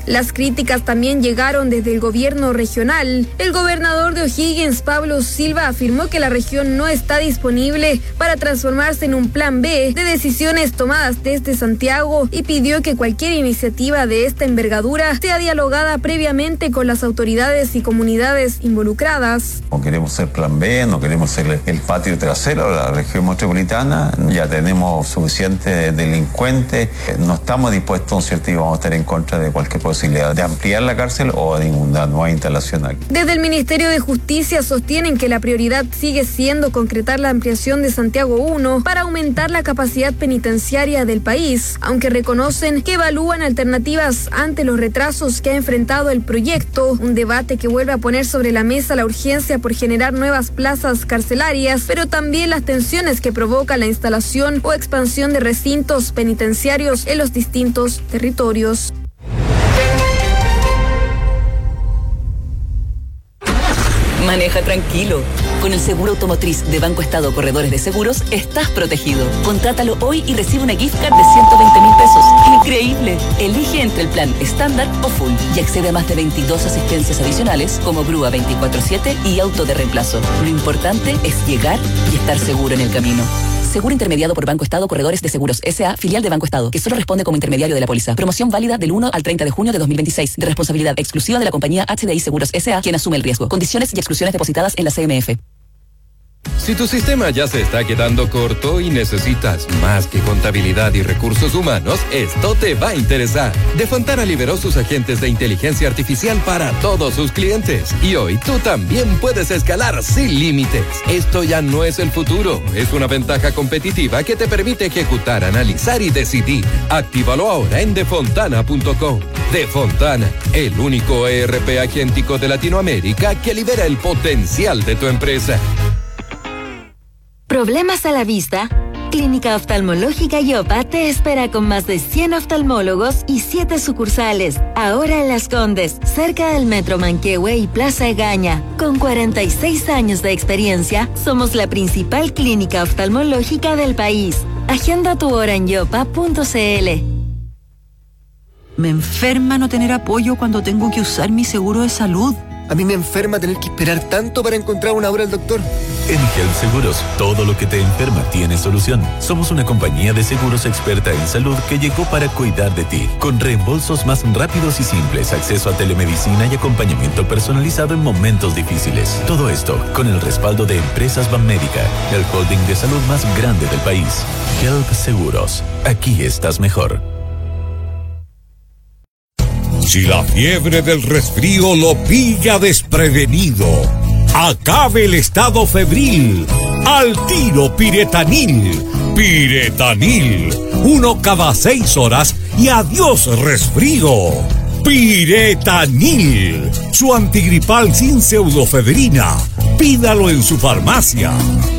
Las críticas también llegaron desde el gobierno regional. El gobernador de O'Higgins, Pablo Silva, afirmó que la región no está disponible para transformarse en un plan B de decisiones tomadas desde Santiago y pidió que cualquier iniciativa de esta envergadura sea dialogada previamente con las autoridades y comunidades involucradas. No queremos ser plan B, no queremos ser el patio trasero de la región metropolitana, ya tenemos suficientes delincuentes, no estamos dispuestos, ¿no es cierto?, y vamos a estar en contra de cualquier posibilidad de ampliar la cárcel o de ninguna nueva instalación aquí. Desde el Ministerio de Justicia sostienen que la prioridad sigue siendo concretar la ampliación de Santiago uno para aumentar la capacidad penitenciaria del país, aunque reconocen que evalúan alternativas ante los retrasos que ha enfrentado el proyecto, un debate que vuelve a poner sobre la mesa la urgencia por generar nuevas plazas carcelarias, pero también las tensiones que provoca la instalación o expansión de recintos penitenciarios en los distintos territorios. Maneja tranquilo. Con el seguro automotriz de Banco Estado Corredores de Seguros estás protegido. Contrátalo hoy y recibe una gift card de ciento veinte mil pesos. ¡Increíble! Elige entre el plan estándar o full y accede a más de veintidós asistencias adicionales como grúa veinticuatro siete y auto de reemplazo. Lo importante es llegar y estar seguro en el camino. Seguro intermediado por Banco Estado Corredores de Seguros S A, filial de Banco Estado, que solo responde como intermediario de la póliza. Promoción válida del uno al treinta de junio de dos mil veintiséis. De responsabilidad exclusiva de la compañía H D I Seguros S A, quien asume el riesgo. Condiciones y exclusiones depositadas en la C M F. Si tu sistema ya se está quedando corto y necesitas más que contabilidad y recursos humanos, esto te va a interesar. De Fontana liberó sus agentes de inteligencia artificial para todos sus clientes. Y hoy tú también puedes escalar sin límites. Esto ya no es el futuro, es una ventaja competitiva que te permite ejecutar, analizar y decidir. Actívalo ahora en defontana punto com. Defontana, el único E R P agéntico de Latinoamérica que libera el potencial de tu empresa. ¿Problemas a la vista? Clínica Oftalmológica Yopa te espera con más de cien oftalmólogos y siete sucursales. Ahora en Las Condes, cerca del Metro Manquehue y Plaza Egaña. Con cuarenta y seis años de experiencia, somos la principal clínica oftalmológica del país. Agenda tu hora en yopa punto c l. Me enferma no tener apoyo cuando tengo que usar mi seguro de salud. A mí me enferma tener que esperar tanto para encontrar una hora al doctor. En Health Seguros, todo lo que te enferma tiene solución. Somos una compañía de seguros experta en salud que llegó para cuidar de ti. Con reembolsos más rápidos y simples, acceso a telemedicina y acompañamiento personalizado en momentos difíciles. Todo esto con el respaldo de Empresas Banmédica, el holding de salud más grande del país. Health Seguros. Aquí estás mejor. Si la fiebre del resfrío lo pilla desprevenido, acabe el estado febril. Al tiro Piretanil. Piretanil. Uno cada seis horas y adiós resfrío. Piretanil. Su antigripal sin pseudofebrina. Pídalo en su farmacia.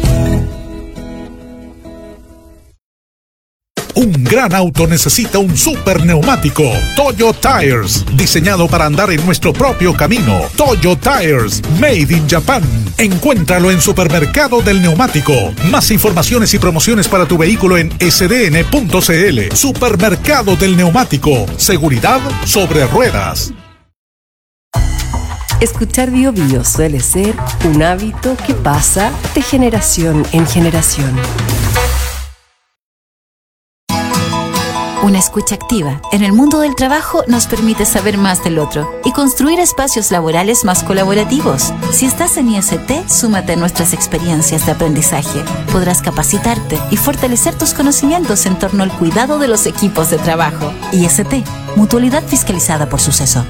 Un gran auto necesita un super neumático. Toyo Tires, diseñado para andar en nuestro propio camino. Toyo Tires, made in Japan. Encuéntralo en Supermercado del Neumático. Más informaciones y promociones para tu vehículo en s d n punto c l. Supermercado del Neumático. Seguridad sobre ruedas. Escuchar Bio Bio suele ser un hábito que pasa de generación en generación. Una escucha activa en el mundo del trabajo nos permite saber más del otro y construir espacios laborales más colaborativos. Si estás en I S T, súmate a nuestras experiencias de aprendizaje. Podrás capacitarte y fortalecer tus conocimientos en torno al cuidado de los equipos de trabajo. I S T, mutualidad fiscalizada por Suceso.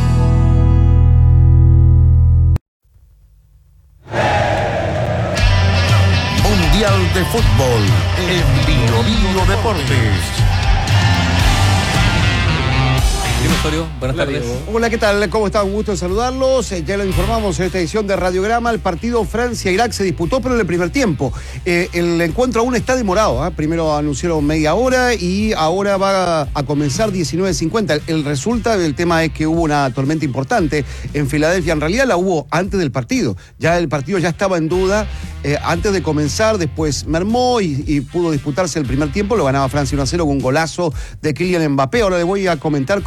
Mundial de Fútbol en Bio Bio Deportes. Buenas tardes. Hola, ¿qué tal? ¿Cómo está? Un gusto en saludarlos. Eh, ya lo informamos en esta edición de Radiograma. El partido Francia-Irak se disputó, pero en el primer tiempo. Eh, el encuentro aún está demorado. ¿eh? Primero anunciaron media hora y ahora va a, a comenzar diecinueve cincuenta. El, el resulta, el tema es que hubo una tormenta importante en Filadelfia. En realidad la hubo antes del partido. Ya el partido ya estaba en duda. Eh, antes de comenzar, después mermó y, y pudo disputarse el primer tiempo. Lo ganaba Francia uno a cero con un golazo de Kylian Mbappé. Ahora le voy a comentar cómo está la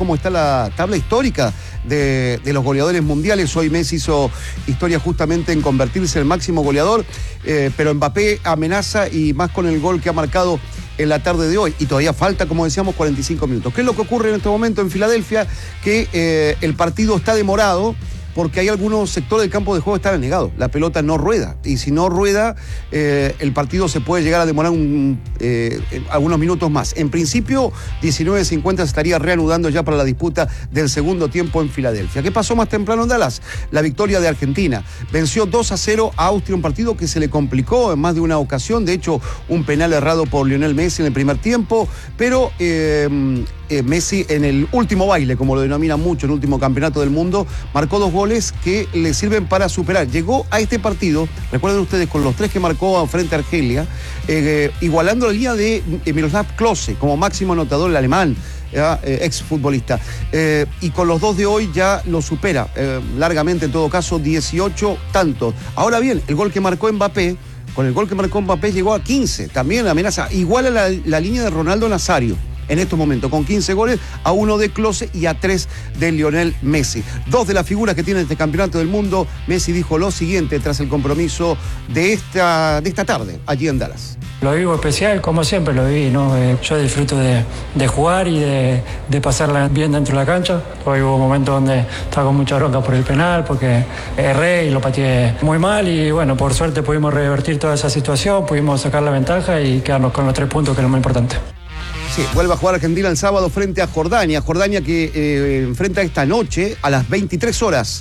esta tabla histórica de, de los goleadores mundiales. Hoy Messi hizo historia justamente en convertirse en el máximo goleador, eh, pero Mbappé amenaza y más con el gol que ha marcado en la tarde de hoy. Y todavía falta, como decíamos, cuarenta y cinco minutos. ¿Qué es lo que ocurre en este momento en Filadelfia? Que eh, el partido está demorado porque hay algunos sectores del campo de juego que están negados. La pelota no rueda. Y si no rueda, eh, el partido se puede llegar a demorar un, eh, algunos minutos más. En principio, diecinueve cincuenta se estaría reanudando ya para la disputa del segundo tiempo en Filadelfia. ¿Qué pasó más temprano en Dallas? La victoria de Argentina. Venció dos a cero a Austria, un partido que se le complicó en más de una ocasión. De hecho, un penal errado por Lionel Messi en el primer tiempo. Pero eh, eh, Messi en el último baile, como lo denomina mucho, en el último campeonato del mundo, marcó dos goles que le sirven para superar. Llegó a este partido, recuerden ustedes, con los tres que marcó frente a Argelia, eh, igualando la línea de Miroslav Klose como máximo anotador, el alemán, eh, ex futbolista. Eh, y con los dos de hoy ya lo supera eh, largamente, en todo caso, dieciocho tantos. Ahora bien, el gol que marcó Mbappé, con el gol que marcó Mbappé llegó a quince, también la amenaza, igual a la, la línea de Ronaldo Nazario en estos momentos, con quince goles, a uno de Klose y a tres de Lionel Messi. Dos de las figuras que tiene este campeonato del mundo. Messi dijo lo siguiente tras el compromiso de esta, de esta tarde, allí en Dallas. Lo vivo especial, como siempre lo viví, ¿no? Eh, yo disfruto de, de jugar y de, de pasarla bien dentro de la cancha. Hoy hubo momentos donde estaba con mucha bronca por el penal, porque erré y lo pateé muy mal y bueno, por suerte pudimos revertir toda esa situación, pudimos sacar la ventaja y quedarnos con los tres puntos, que es lo más importante. Sí, vuelve a jugar Argentina el sábado frente a Jordania. Jordania que eh, enfrenta esta noche a las veintitrés horas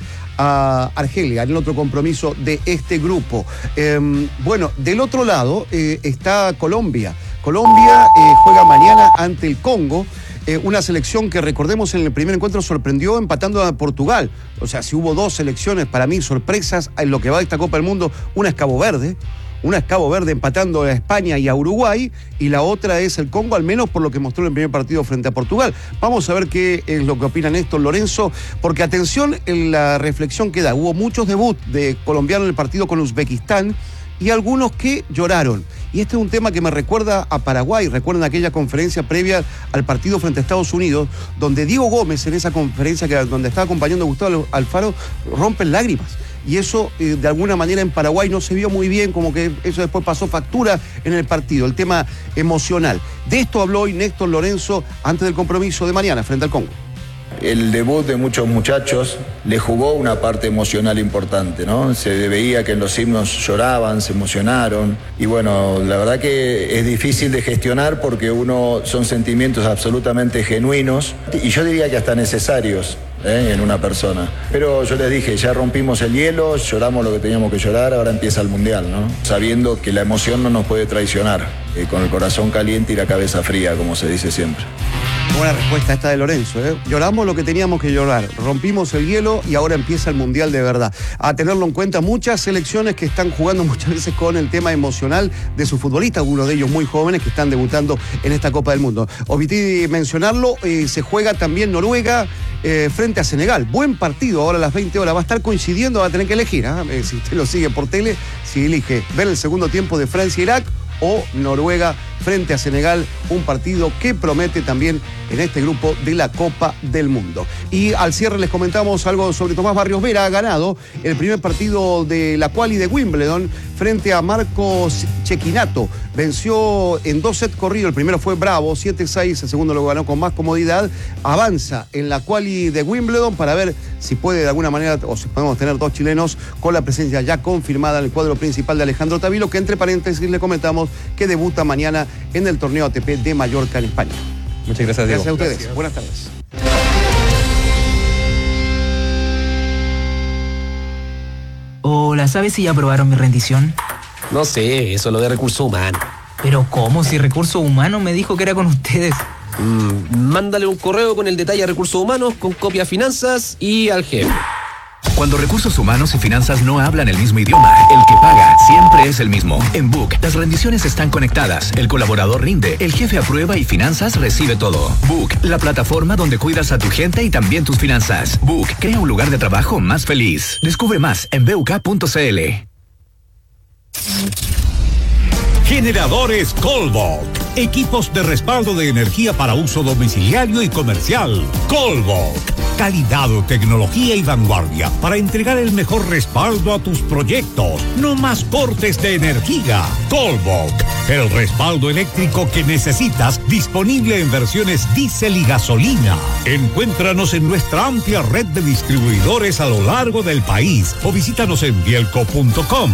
a Argelia, en el otro compromiso de este grupo. Eh, bueno, del otro lado eh, está Colombia. Colombia eh, juega mañana ante el Congo. Eh, una selección que, recordemos, en el primer encuentro sorprendió empatando a Portugal. O sea, si hubo dos selecciones, para mí, sorpresas en lo que va de esta Copa del Mundo, una es Cabo Verde, una es Cabo Verde empatando a España y a Uruguay, y la otra es el Congo, al menos por lo que mostró en el primer partido frente a Portugal. Vamos a ver qué es lo que opina Néstor Lorenzo, porque atención en la reflexión que da. Hubo muchos debuts de colombianos en el partido con Uzbekistán y algunos que lloraron. Y este es un tema que me recuerda a Paraguay. Recuerden aquella conferencia previa al partido frente a Estados Unidos, donde Diego Gómez, en esa conferencia que, donde estaba acompañando a Gustavo Alfaro, rompe lágrimas. Y eso, eh, de alguna manera, en Paraguay no se vio muy bien, como que eso después pasó factura en el partido, el tema emocional. De esto habló hoy Néstor Lorenzo antes del compromiso de mañana frente al Congo. El debut de muchos muchachos le jugó una parte emocional importante, ¿no? Se veía que en los himnos lloraban, se emocionaron. Y bueno, la verdad que es difícil de gestionar porque uno son sentimientos absolutamente genuinos y yo diría que hasta necesarios. ¿Eh? En una persona. Pero yo les dije, ya rompimos el hielo, lloramos lo que teníamos que llorar, ahora empieza el Mundial, ¿no? Sabiendo que la emoción no nos puede traicionar, eh, con el corazón caliente y la cabeza fría, como se dice siempre. Buena respuesta esta de Lorenzo, ¿eh? Lloramos lo que teníamos que llorar, rompimos el hielo y ahora empieza el Mundial de verdad. A tenerlo en cuenta, muchas selecciones que están jugando muchas veces con el tema emocional de sus futbolistas, algunos de ellos muy jóvenes que están debutando en esta Copa del Mundo. Omití mencionarlo, eh, se juega también Noruega eh, frente a Senegal. Buen partido, ahora a las veinte horas. Va a estar coincidiendo, va a tener que elegir, ¿eh? Eh, si usted lo sigue por tele, si elige ver el segundo tiempo de Francia-Irak o Noruega frente a Senegal, un partido que promete también en este grupo de la Copa del Mundo. Y al cierre les comentamos algo sobre Tomás Barrios Vera. Ha ganado el primer partido de la quali de Wimbledon frente a Marcos Cecchinato. Venció en dos sets corridos, el primero fue bravo, siete seis, el segundo lo ganó con más comodidad. Avanza en la quali de Wimbledon para ver si puede de alguna manera, o si podemos tener dos chilenos con la presencia ya confirmada en el cuadro principal de Alejandro Tavilo, que entre paréntesis le comentamos que debuta mañana en el torneo A T P de Mallorca en España. Muchas gracias, Diego. Gracias a ustedes. Gracias. Buenas tardes. Hola, ¿sabes si ya aprobaron mi rendición? No sé, eso es lo de recursos humanos. Pero ¿cómo? Si recursos humanos me dijo que era con ustedes. Mm, mándale un correo con el detalle a recursos humanos, con copia a finanzas y al jefe. Cuando recursos humanos y finanzas no hablan el mismo idioma, el que paga siempre es el mismo. En Book, las rendiciones están conectadas, el colaborador rinde, el jefe aprueba y finanzas recibe todo. Book, la plataforma donde cuidas a tu gente y también tus finanzas. Book, crea un lugar de trabajo más feliz. Descubre más en b u k punto c l. Generadores Colbach. Equipos de respaldo de energía para uso domiciliario y comercial. Colbok. Calidad, tecnología y vanguardia para entregar el mejor respaldo a tus proyectos. No más cortes de energía. Colbok. El respaldo eléctrico que necesitas, disponible en versiones diésel y gasolina. Encuéntranos en nuestra amplia red de distribuidores a lo largo del país o visítanos en bielco punto com.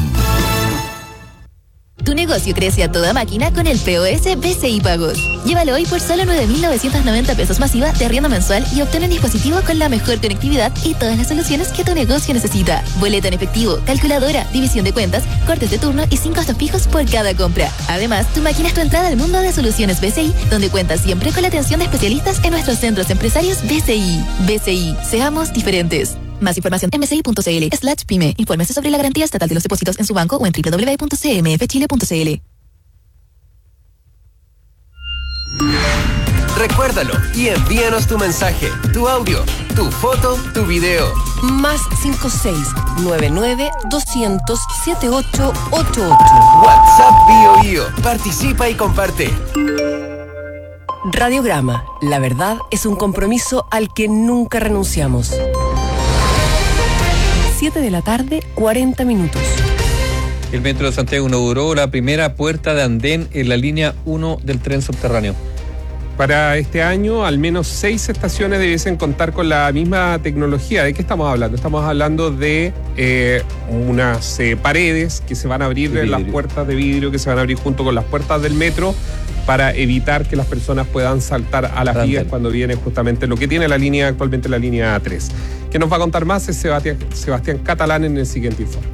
Tu negocio crece a toda máquina con el P O S B C I Pagos. Llévalo hoy por solo nueve mil novecientos noventa pesos masiva de arriendo mensual y obtén un dispositivo con la mejor conectividad y todas las soluciones que tu negocio necesita. Boleto en efectivo, calculadora, división de cuentas, cortes de turno y sin costos fijos por cada compra. Además, tu máquina es tu entrada al mundo de soluciones B C I, donde cuentas siempre con la atención de especialistas en nuestros centros empresarios B C I. B C I, seamos diferentes. Más información en mci.cl slash pyme. Infórmese sobre la garantía estatal de los depósitos en su banco o en doble u doble u doble u punto c m f chile punto c l. Recuérdalo y envíanos tu mensaje, tu audio, tu foto, tu video. Más cinco seis nueve nueve doscientos setenta y ocho ochenta y ocho. WhatsApp Bio Bio. Participa y comparte. Radiograma. La verdad es un compromiso al que nunca renunciamos. siete de la tarde, cuarenta minutos. El Metro de Santiago inauguró la primera puerta de andén en la línea uno del tren subterráneo. Para este año, al menos seis estaciones debiesen contar con la misma tecnología. ¿De qué estamos hablando? Estamos hablando de eh, unas eh, paredes que se van a abrir, las puertas de vidrio que se van a abrir junto con las puertas del metro para evitar que las personas puedan saltar a las vías cuando viene justamente lo que tiene la línea actualmente, la línea tres. Quien nos va a contar más es Sebastián, Sebastián Catalán en el siguiente informe.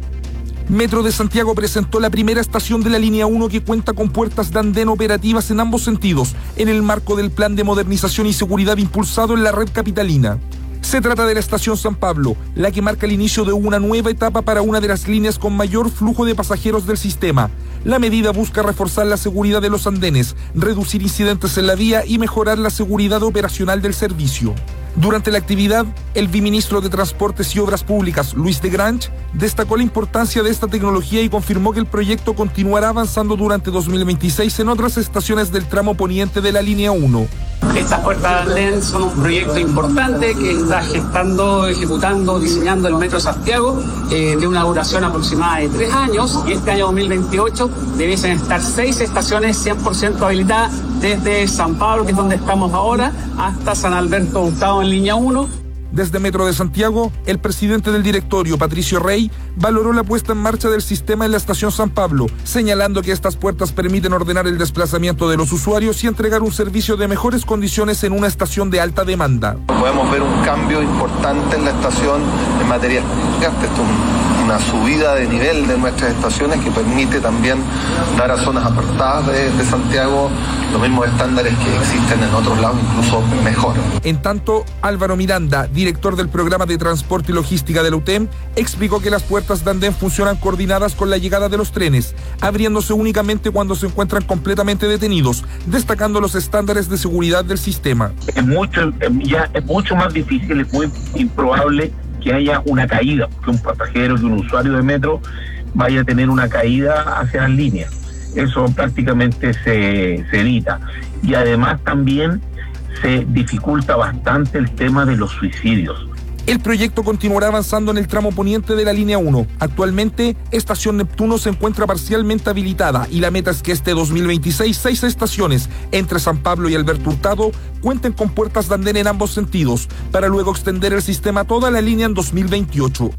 Metro de Santiago presentó la primera estación de la línea uno que cuenta con puertas de andén operativas en ambos sentidos, en el marco del plan de modernización y seguridad impulsado en la red capitalina. Se trata de la estación San Pablo, la que marca el inicio de una nueva etapa para una de las líneas con mayor flujo de pasajeros del sistema. La medida busca reforzar la seguridad de los andenes, reducir incidentes en la vía y mejorar la seguridad operacional del servicio. Durante la actividad, el viceministro de Transportes y Obras Públicas, Luis de Grange, destacó la importancia de esta tecnología y confirmó que el proyecto continuará avanzando durante dos mil veintiséis en otras estaciones del tramo poniente de la línea uno. Estas puertas de andén son un proyecto importante que está gestando, ejecutando, diseñando el Metro de Santiago, eh, de una duración aproximada de tres años, y este año dos mil veintiocho debiesen estar seis estaciones cien por ciento habilitadas desde San Pablo, que es donde estamos ahora, hasta San Alberto Hurtado en línea uno. Desde Metro de Santiago, el presidente del directorio, Patricio Rey, valoró la puesta en marcha del sistema en la estación San Pablo, señalando que estas puertas permiten ordenar el desplazamiento de los usuarios y entregar un servicio de mejores condiciones en una estación de alta demanda. Podemos ver un cambio importante en la estación en materia de esto es una subida de nivel de nuestras estaciones que permite también dar a zonas apartadas de, de Santiago los mismos estándares que existen en otros lados, incluso mejor. En tanto, Álvaro Miranda, director del programa de transporte y logística de la U T E M, explicó que las puertas de andén funcionan coordinadas con la llegada de los trenes, abriéndose únicamente cuando se encuentran completamente detenidos, destacando los estándares de seguridad del sistema. Es mucho, ya es mucho más difícil, es muy improbable que haya una caída, que un pasajero, que un usuario de metro vaya a tener una caída hacia las líneas. Eso prácticamente se, se evita. Y además también se dificulta bastante el tema de los suicidios. El proyecto continuará avanzando en el tramo poniente de la línea uno. Actualmente, Estación Neptuno se encuentra parcialmente habilitada y la meta es que este dos mil veintiséis, seis estaciones entre San Pablo y Alberto Hurtado cuenten con puertas de andén en ambos sentidos, para luego extender el sistema a toda la línea en dos mil veintiocho.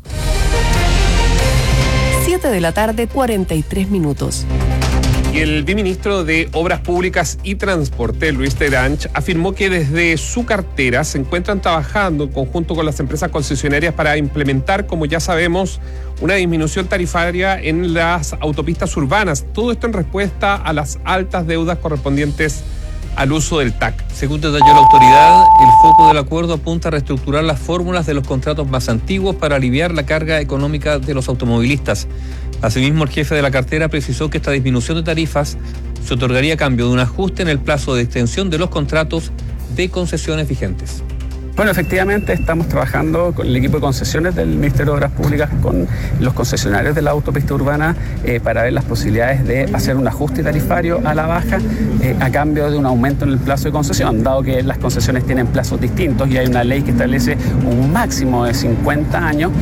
siete de la tarde, cuarenta y tres minutos. Y el viceministro de Obras Públicas y Transporte, Luis de Grange, afirmó que desde su cartera se encuentran trabajando en conjunto con las empresas concesionarias para implementar, como ya sabemos, una disminución tarifaria en las autopistas urbanas. Todo esto en respuesta a las altas deudas correspondientes al uso del T A C. Según detalló la autoridad, el foco del acuerdo apunta a reestructurar las fórmulas de los contratos más antiguos para aliviar la carga económica de los automovilistas. Asimismo, el jefe de la cartera precisó que esta disminución de tarifas se otorgaría a cambio de un ajuste en el plazo de extensión de los contratos de concesiones vigentes. Bueno, efectivamente estamos trabajando con el equipo de concesiones del Ministerio de Obras Públicas, con los concesionarios de la autopista urbana, eh, para ver las posibilidades de hacer un ajuste tarifario a la baja eh, a cambio de un aumento en el plazo de concesión, dado que las concesiones tienen plazos distintos y hay una ley que establece un máximo de cincuenta años.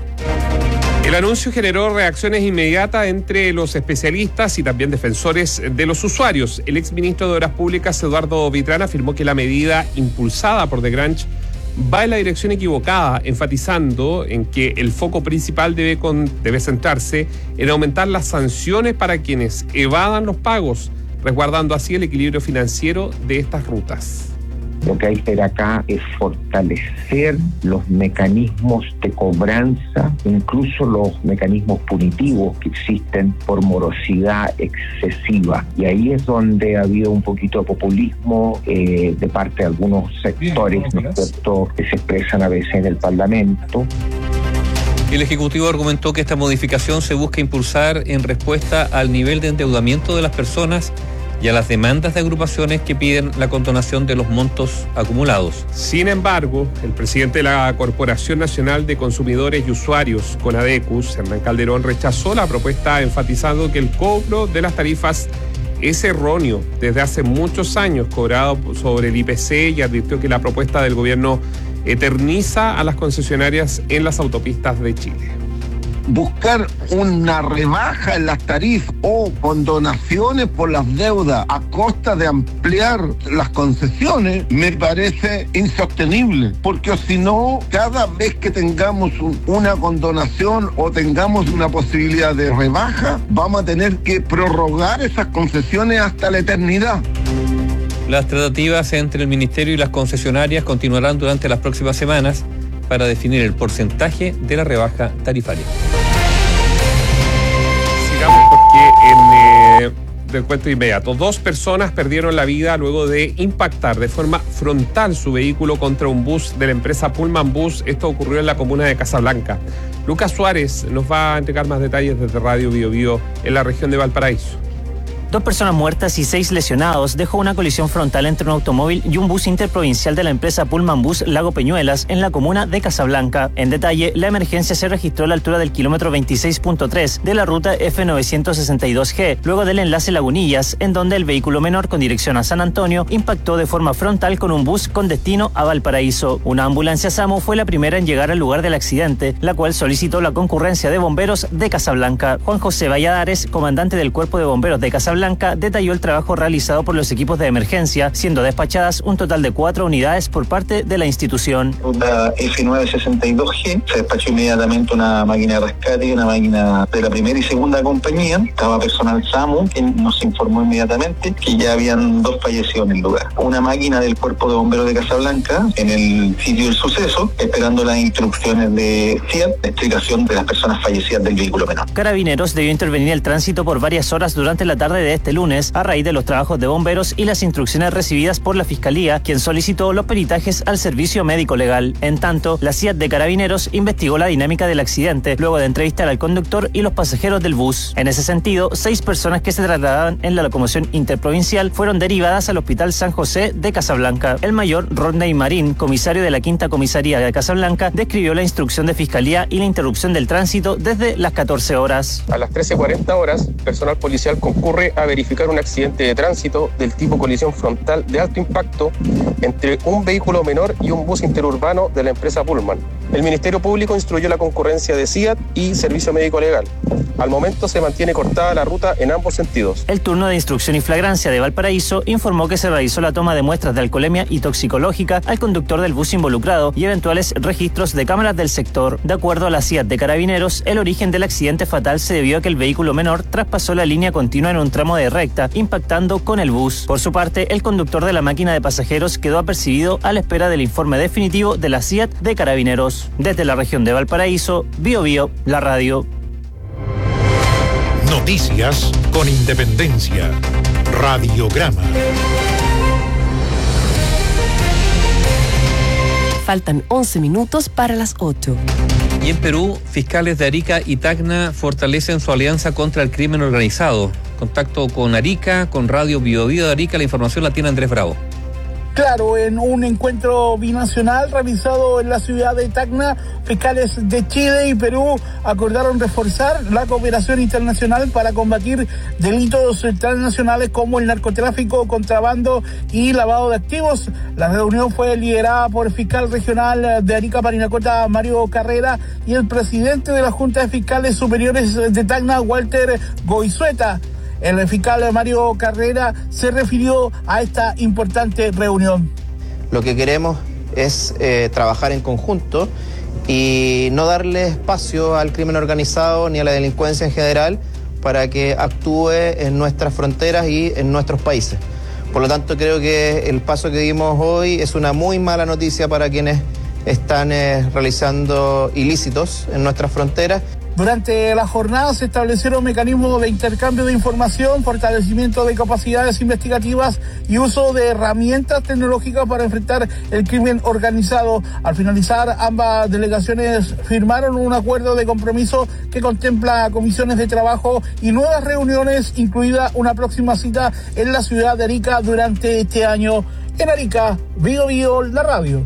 El anuncio generó reacciones inmediatas entre los especialistas y también defensores de los usuarios. El exministro de Obras Públicas, Eduardo Vitrán, afirmó que la medida impulsada por The Grange va en la dirección equivocada, enfatizando en que el foco principal debe, con, debe centrarse en aumentar las sanciones para quienes evadan los pagos, resguardando así el equilibrio financiero de estas rutas. Lo que hay que hacer acá es fortalecer los mecanismos de cobranza, incluso los mecanismos punitivos que existen por morosidad excesiva. Y ahí es donde ha habido un poquito de populismo eh, de parte de algunos sectores, ¿no es cierto?, que se expresan a veces en el Parlamento. El Ejecutivo argumentó que esta modificación se busca impulsar en respuesta al nivel de endeudamiento de las personas y a las demandas de agrupaciones que piden la condonación de los montos acumulados. Sin embargo, el presidente de la Corporación Nacional de Consumidores y Usuarios, CONADECUS, Hernán Calderón, rechazó la propuesta, enfatizando que el cobro de las tarifas es erróneo desde hace muchos años, cobrado sobre el I P C, y advirtió que la propuesta del gobierno eterniza a las concesionarias en las autopistas de Chile. Buscar una rebaja en las tarifas o condonaciones por las deudas a costa de ampliar las concesiones me parece insostenible, porque si no, cada vez que tengamos un, una condonación o tengamos una posibilidad de rebaja, vamos a tener que prorrogar esas concesiones hasta la eternidad. Las tratativas entre el Ministerio y las concesionarias continuarán durante las próximas semanas para definir el porcentaje de la rebaja tarifaria. Sigamos porque en eh, del cuento inmediato, dos personas perdieron la vida luego de impactar de forma frontal su vehículo contra un bus de la empresa Pullman Bus. Esto ocurrió en la comuna de Casablanca. Lucas Suárez nos va a entregar más detalles desde Radio Bio Bio en la región de Valparaíso. Dos personas muertas y seis lesionados dejó una colisión frontal entre un automóvil y un bus interprovincial de la empresa Pullman Bus Lago Peñuelas en la comuna de Casablanca. En detalle, la emergencia se registró a la altura del kilómetro veintiséis punto tres de la ruta F novecientos sesenta y dos G, luego del enlace Lagunillas, en donde el vehículo menor con dirección a San Antonio impactó de forma frontal con un bus con destino a Valparaíso. Una ambulancia SAMU fue la primera en llegar al lugar del accidente, la cual solicitó la concurrencia de bomberos de Casablanca. Juan José Valladares, comandante del Cuerpo de Bomberos de Casablanca, detalló el trabajo realizado por los equipos de emergencia, siendo despachadas un total de cuatro unidades por parte de la institución. Ruta F novecientos sesenta y dos G, se despachó inmediatamente una máquina de rescate y una máquina de la primera y segunda compañía. Estaba personal SAMU, que nos informó inmediatamente que ya habían dos fallecidos en el lugar. Una máquina del Cuerpo de Bomberos de Casablanca en el sitio del suceso, esperando las instrucciones de C I A T, la explicación de las personas fallecidas del vehículo menor. Carabineros debió intervenir el tránsito por varias horas durante la tarde de este lunes a raíz de los trabajos de bomberos y las instrucciones recibidas por la Fiscalía, quien solicitó los peritajes al servicio médico legal. En tanto, la C I A T de Carabineros investigó la dinámica del accidente luego de entrevistar al conductor y los pasajeros del bus. En ese sentido, seis personas que se trasladaban en la locomoción interprovincial fueron derivadas al Hospital San José de Casablanca. El mayor Rodney Marín, comisario de la Quinta Comisaría de Casablanca, describió la instrucción de Fiscalía y la interrupción del tránsito desde las catorce horas. A las trece cuarenta horas, personal policial concurre a verificar un accidente de tránsito del tipo colisión frontal de alto impacto entre un vehículo menor y un bus interurbano de la empresa Pullman. El Ministerio Público instruyó la concurrencia de C I A T y Servicio Médico Legal. Al momento se mantiene cortada la ruta en ambos sentidos. El turno de instrucción y flagrancia de Valparaíso informó que se realizó la toma de muestras de alcoholemia y toxicológica al conductor del bus involucrado y eventuales registros de cámaras del sector. De acuerdo a la C I A T de Carabineros, el origen del accidente fatal se debió a que el vehículo menor traspasó la línea continua en un tramo de recta, impactando con el bus. Por su parte, el conductor de la máquina de pasajeros quedó apercibido a la espera del informe definitivo de la C I A T de Carabineros. Desde la región de Valparaíso, Bio Bio, la radio. Noticias con independencia. Radiograma. Faltan once minutos para las ocho. Y en Perú, fiscales de Arica y Tacna fortalecen su alianza contra el crimen organizado. Contacto con Arica, con Radio Bio Bio de Arica, la información la tiene Andrés Bravo. Claro, en un encuentro binacional realizado en la ciudad de Tacna, fiscales de Chile y Perú acordaron reforzar la cooperación internacional para combatir delitos transnacionales como el narcotráfico, contrabando y lavado de activos. La reunión fue liderada por el fiscal regional de Arica, Parinacota, Mario Carrera, y el presidente de la Junta de Fiscales Superiores de Tacna, Walter Goizueta. El fiscal Mario Carrera se refirió a esta importante reunión. Lo que queremos es eh, trabajar en conjunto y no darle espacio al crimen organizado ni a la delincuencia en general para que actúe en nuestras fronteras y en nuestros países. Por lo tanto, creo que el paso que dimos hoy es una muy mala noticia para quienes están eh, realizando ilícitos en nuestras fronteras. Durante la jornada se establecieron mecanismos de intercambio de información, fortalecimiento de capacidades investigativas y uso de herramientas tecnológicas para enfrentar el crimen organizado. Al finalizar, ambas delegaciones firmaron un acuerdo de compromiso que contempla comisiones de trabajo y nuevas reuniones, incluida una próxima cita en la ciudad de Arica durante este año. En Arica, Bio Bio, la radio.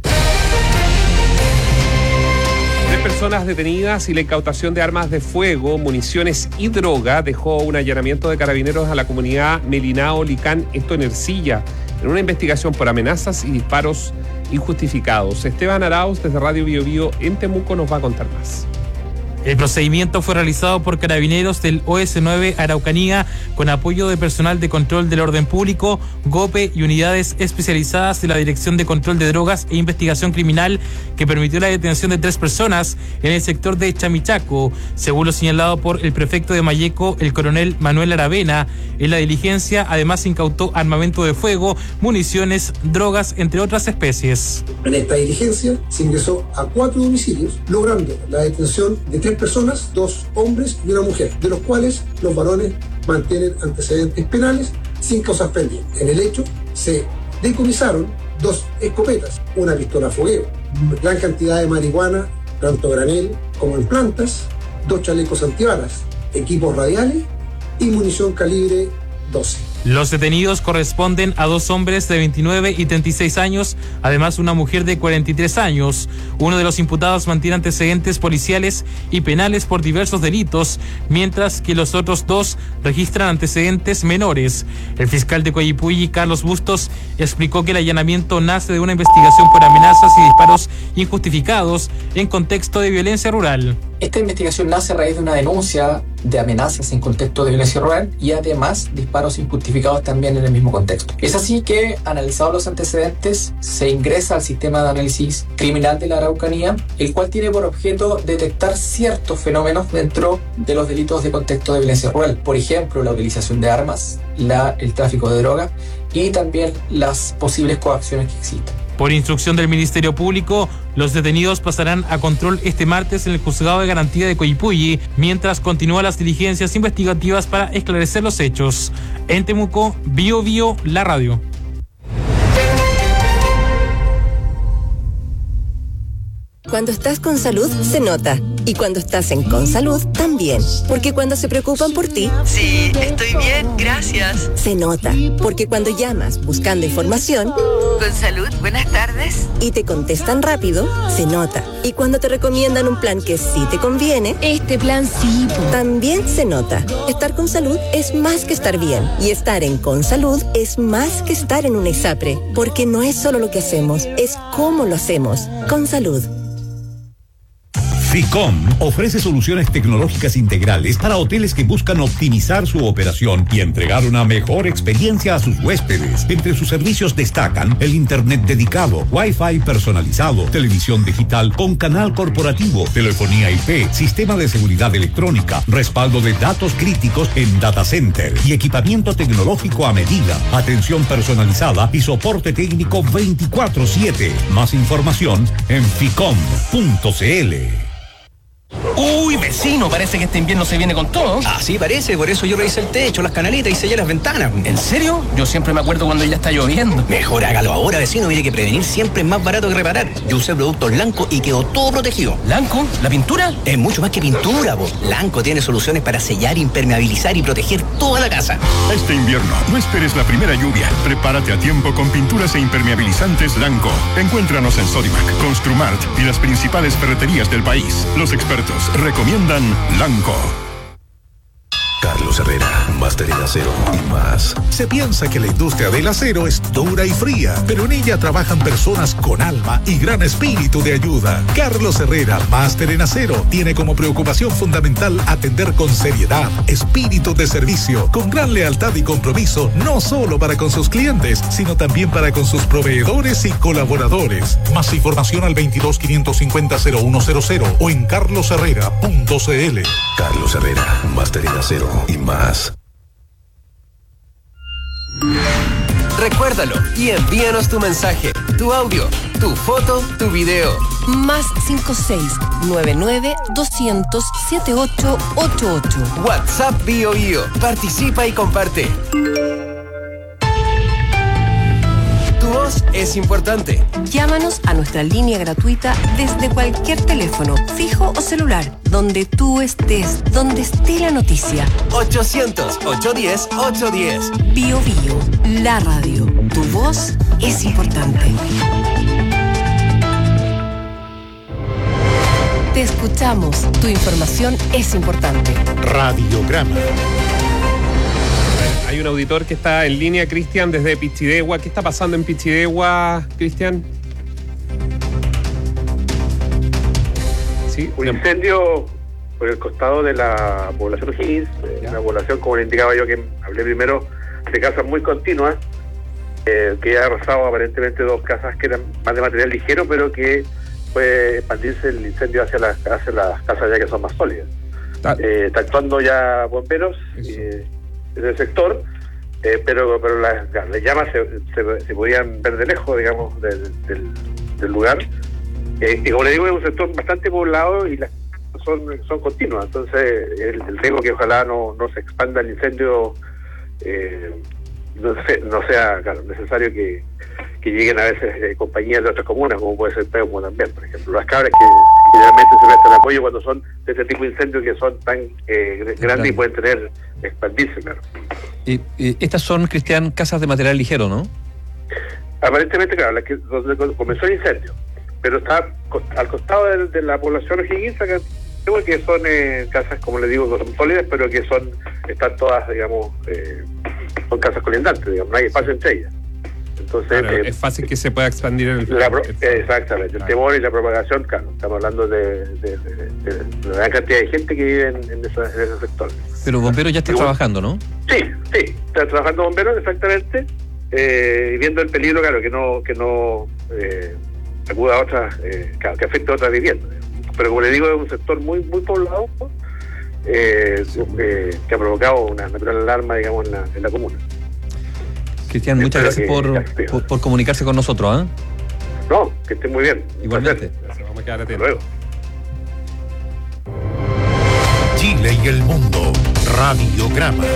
Personas detenidas y la incautación de armas de fuego, municiones y droga dejó un allanamiento de carabineros a la comunidad Melinao Licán, esto en Ercilla, en una investigación por amenazas y disparos injustificados. Esteban Arauz, desde Radio Bio Bio en Temuco, nos va a contar más. El procedimiento fue realizado por carabineros del O S nueve Araucanía con apoyo de personal de control del orden público, GOPE y unidades especializadas de la Dirección de Control de Drogas e Investigación Criminal, que permitió la detención de tres personas en el sector de Chamichaco, según lo señalado por el prefecto de Mayeco, el coronel Manuel Aravena. En la diligencia además se incautó armamento de fuego, municiones, drogas, entre otras especies. En esta diligencia se ingresó a cuatro domicilios, logrando la detención de tres personas, dos hombres y una mujer, de los cuales los varones mantienen antecedentes penales sin causas pendientes. En el hecho se decomisaron dos escopetas, una pistola fogueo, gran cantidad de marihuana, tanto granel como en plantas, dos chalecos antibalas, equipos radiales y munición calibre doce. Los detenidos corresponden a dos hombres de veintinueve y treinta y seis años, además una mujer de cuarenta y tres años. Uno de los imputados mantiene antecedentes policiales y penales por diversos delitos, mientras que los otros dos registran antecedentes menores. El fiscal de Coyipulli, Carlos Bustos, explicó que el allanamiento nace de una investigación por amenazas y disparos injustificados en contexto de violencia rural. Esta investigación nace a raíz de una denuncia de amenazas en contexto de violencia rural y además disparos injustificados también en el mismo contexto. Es así que, analizados los antecedentes, se ingresa al sistema de análisis criminal de la Araucanía, el cual tiene por objeto detectar ciertos fenómenos dentro de los delitos de contexto de violencia rural. Por ejemplo, la utilización de armas, la, el tráfico de droga y también las posibles coacciones que existen. Por instrucción del Ministerio Público, los detenidos pasarán a control este martes en el Juzgado de Garantía de Coyipulli, mientras continúan las diligencias investigativas para esclarecer los hechos. En Temuco, Bio Bio, la radio. Cuando estás con salud, se nota. Y cuando estás en Consalud, también. Porque cuando se preocupan por ti... Sí, estoy bien, gracias. Se nota. Porque cuando llamas buscando información... Consalud, buenas tardes. Y te contestan rápido, se nota. Y cuando te recomiendan un plan que sí te conviene... Este plan sí. También se nota. Estar con salud es más que estar bien. Y estar en Consalud es más que estar en una ISAPRE. Porque no es solo lo que hacemos, es cómo lo hacemos. Consalud. FICOM ofrece soluciones tecnológicas integrales para hoteles que buscan optimizar su operación y entregar una mejor experiencia a sus huéspedes. Entre sus servicios destacan el internet dedicado, Wi-Fi personalizado, televisión digital con canal corporativo, telefonía I P, sistema de seguridad electrónica, respaldo de datos críticos en data center y equipamiento tecnológico a medida, atención personalizada y soporte técnico veinticuatro siete. Más información en ficom punto c l. Uy, vecino, parece que este invierno se viene con todo. Ah, sí, parece, por eso yo revisé el techo, las canaletas y sellé las ventanas. ¿En serio? Yo siempre me acuerdo cuando ya está lloviendo. Mejor hágalo ahora, vecino, mire que prevenir siempre es más barato que reparar. Yo usé productos Lanco y quedó todo protegido. ¿Lanco? ¿La pintura? Es mucho más que pintura, po. Lanco tiene soluciones para sellar, impermeabilizar y proteger toda la casa. Este invierno, no esperes la primera lluvia. Prepárate a tiempo con pinturas e impermeabilizantes Lanco. Encuéntranos en Sodimac, Construmart y las principales ferreterías del país. Los expertos recomiendan Lanco. Carlos Herrera, máster en acero y más. Se piensa que la industria del acero es dura y fría, pero en ella trabajan personas con alma y gran espíritu de ayuda. Carlos Herrera, máster en acero, tiene como preocupación fundamental atender con seriedad, espíritu de servicio, con gran lealtad y compromiso, no solo para con sus clientes, sino también para con sus proveedores y colaboradores. Más información al veintidós quinientos cincuenta cero uno cero cero o en carlos herrera punto c l. Carlos Herrera, máster en acero y más. Recuérdalo y envíanos tu mensaje, tu audio, tu foto, tu video. Más cinco seis nueve nueve doscientos setenta y ocho ochenta y ocho. WhatsApp Bio Bio. Participa y comparte. Tu voz es importante. Llámanos a nuestra línea gratuita desde cualquier teléfono, fijo o celular, donde tú estés, donde esté la noticia. ochocientos, ochocientos diez, ochocientos diez. Bio Bio, la radio. Tu voz es importante. Te escuchamos. Tu información es importante. Radiograma. Hay un auditor que está en línea, Cristian, desde Pichidegua. ¿Qué está pasando en Pichidegua, Cristian? Sí, un incendio por el costado de la población O'Higgins, una población, como le indicaba yo, que hablé primero, de casas muy continuas, eh, que ha arrasado aparentemente dos casas que eran más de material ligero, pero que puede expandirse el incendio hacia las, hacia las casas ya que son más sólidas. Eh, está actuando ya bomberos eh, en el sector, eh, pero pero las, las llamas se, se, se podían ver de lejos, digamos, del, del, del lugar. Eh, y como le digo, es un sector bastante poblado y las son son continuas, entonces el, el riesgo que ojalá no, no se expanda el incendio, eh, no, sé, no sea claro, necesario que, que lleguen a veces eh, compañías de otras comunas, como puede ser Peumo también, por ejemplo. Las cabras que generalmente se prestan apoyo cuando son de este tipo de incendios que son tan eh, grandes claro. Y pueden tener, expandirse, claro. Y, y estas son, Cristian, casas de material ligero, ¿no? Aparentemente, claro, las que, donde comenzó el incendio, pero está al costado de, de la población O'Higgins, que son eh, casas, como le digo, son sólidas, pero que son están todas, digamos, eh, son casas colindantes, digamos, no hay espacio entre ellas. Entonces claro, eh, es fácil que se pueda expandir el... La pro, eh, exactamente, claro. El temor y la propagación, claro, estamos hablando de, de, de, de, de la gran cantidad de gente que vive en, en, esa, en ese sector. Pero bomberos ya están trabajando, ¿no? Sí, sí, están trabajando bomberos, exactamente, eh, y viendo el peligro, claro, que no que no eh, acuda a otras, eh, claro, que afecte a otras viviendas. Pero como le digo, es un sector muy muy poblado, eh, eh, que ha provocado una natural alarma, digamos, en la, en la comuna. Cristian, muchas gracias por, por, por comunicarse con nosotros. ¿eh? No, que esté muy bien. Igualmente. Gracias, vamos a quedar atentos. Luego. Chile y el mundo. Radiograma.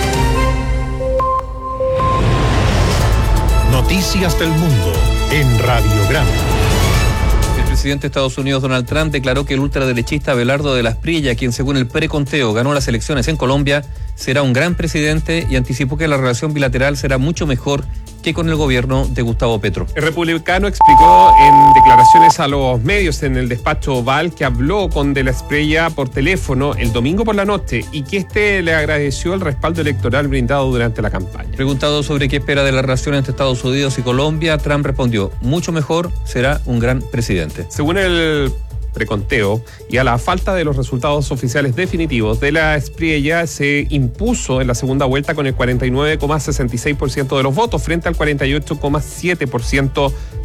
Noticias del mundo en Radiograma. El presidente de Estados Unidos, Donald Trump, declaró que el ultraderechista Abelardo de la Espriella, quien según el preconteo ganó las elecciones en Colombia, será un gran presidente y anticipó que la relación bilateral será mucho mejor que con el gobierno de Gustavo Petro. El republicano explicó en declaraciones a los medios en el despacho Oval que habló con De la Espriella por teléfono el domingo por la noche y que este le agradeció el respaldo electoral brindado durante la campaña. Preguntado sobre qué espera de la relación entre Estados Unidos y Colombia, Trump respondió: mucho mejor, será un gran presidente. Según el preconteo y a la falta de los resultados oficiales definitivos, De la Espriella se impuso en la segunda vuelta con el cuarenta y nueve coma sesenta y seis por ciento de los votos frente al cuarenta y ocho coma siete por ciento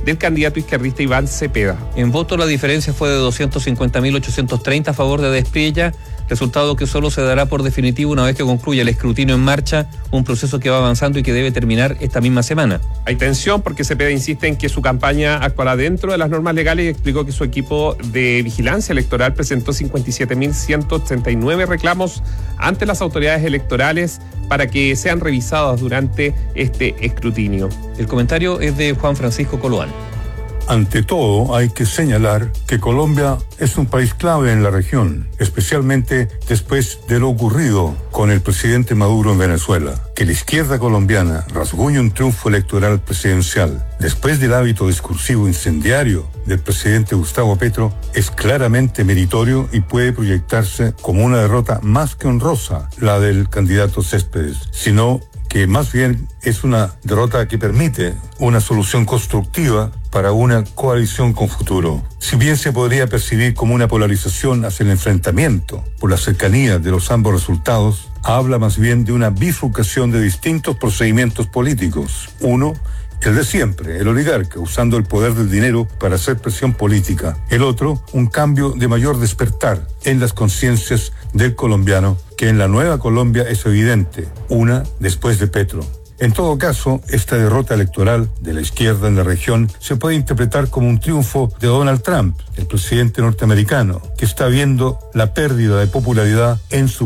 del candidato izquierdista Iván Cepeda. En voto la diferencia fue de doscientos cincuenta mil ochocientos treinta a favor de Desprilla, resultado que solo se dará por definitivo una vez que concluya el escrutinio en marcha, un proceso que va avanzando y que debe terminar esta misma semana. Hay tensión porque Cepeda insiste en que su campaña actuará dentro de las normas legales y explicó que su equipo de vigilancia electoral presentó cincuenta y siete mil ciento ochenta y nueve reclamos ante las autoridades electorales para que sean revisados durante este escrutinio. El comentario es de Juan Francisco Coloán. Ante todo, hay que señalar que Colombia es un país clave en la región, especialmente después de lo ocurrido con el presidente Maduro en Venezuela. Que la izquierda colombiana rasguñe un triunfo electoral presidencial después del hábito discursivo incendiario del presidente Gustavo Petro es claramente meritorio y puede proyectarse como una derrota más que honrosa, la del candidato Céspedes, sino que más bien es una derrota que permite una solución constructiva para una coalición con futuro. Si bien se podría percibir como una polarización hacia el enfrentamiento por la cercanía de los ambos resultados, habla más bien de una bifurcación de distintos procedimientos políticos. Uno, el de siempre, el oligarca, usando el poder del dinero para hacer presión política. El otro, un cambio de mayor despertar en las conciencias del colombiano, que en la nueva Colombia es evidente, una después de Petro. En todo caso, esta derrota electoral de la izquierda en la región se puede interpretar como un triunfo de Donald Trump, el presidente norteamericano, que está viendo la pérdida de popularidad en su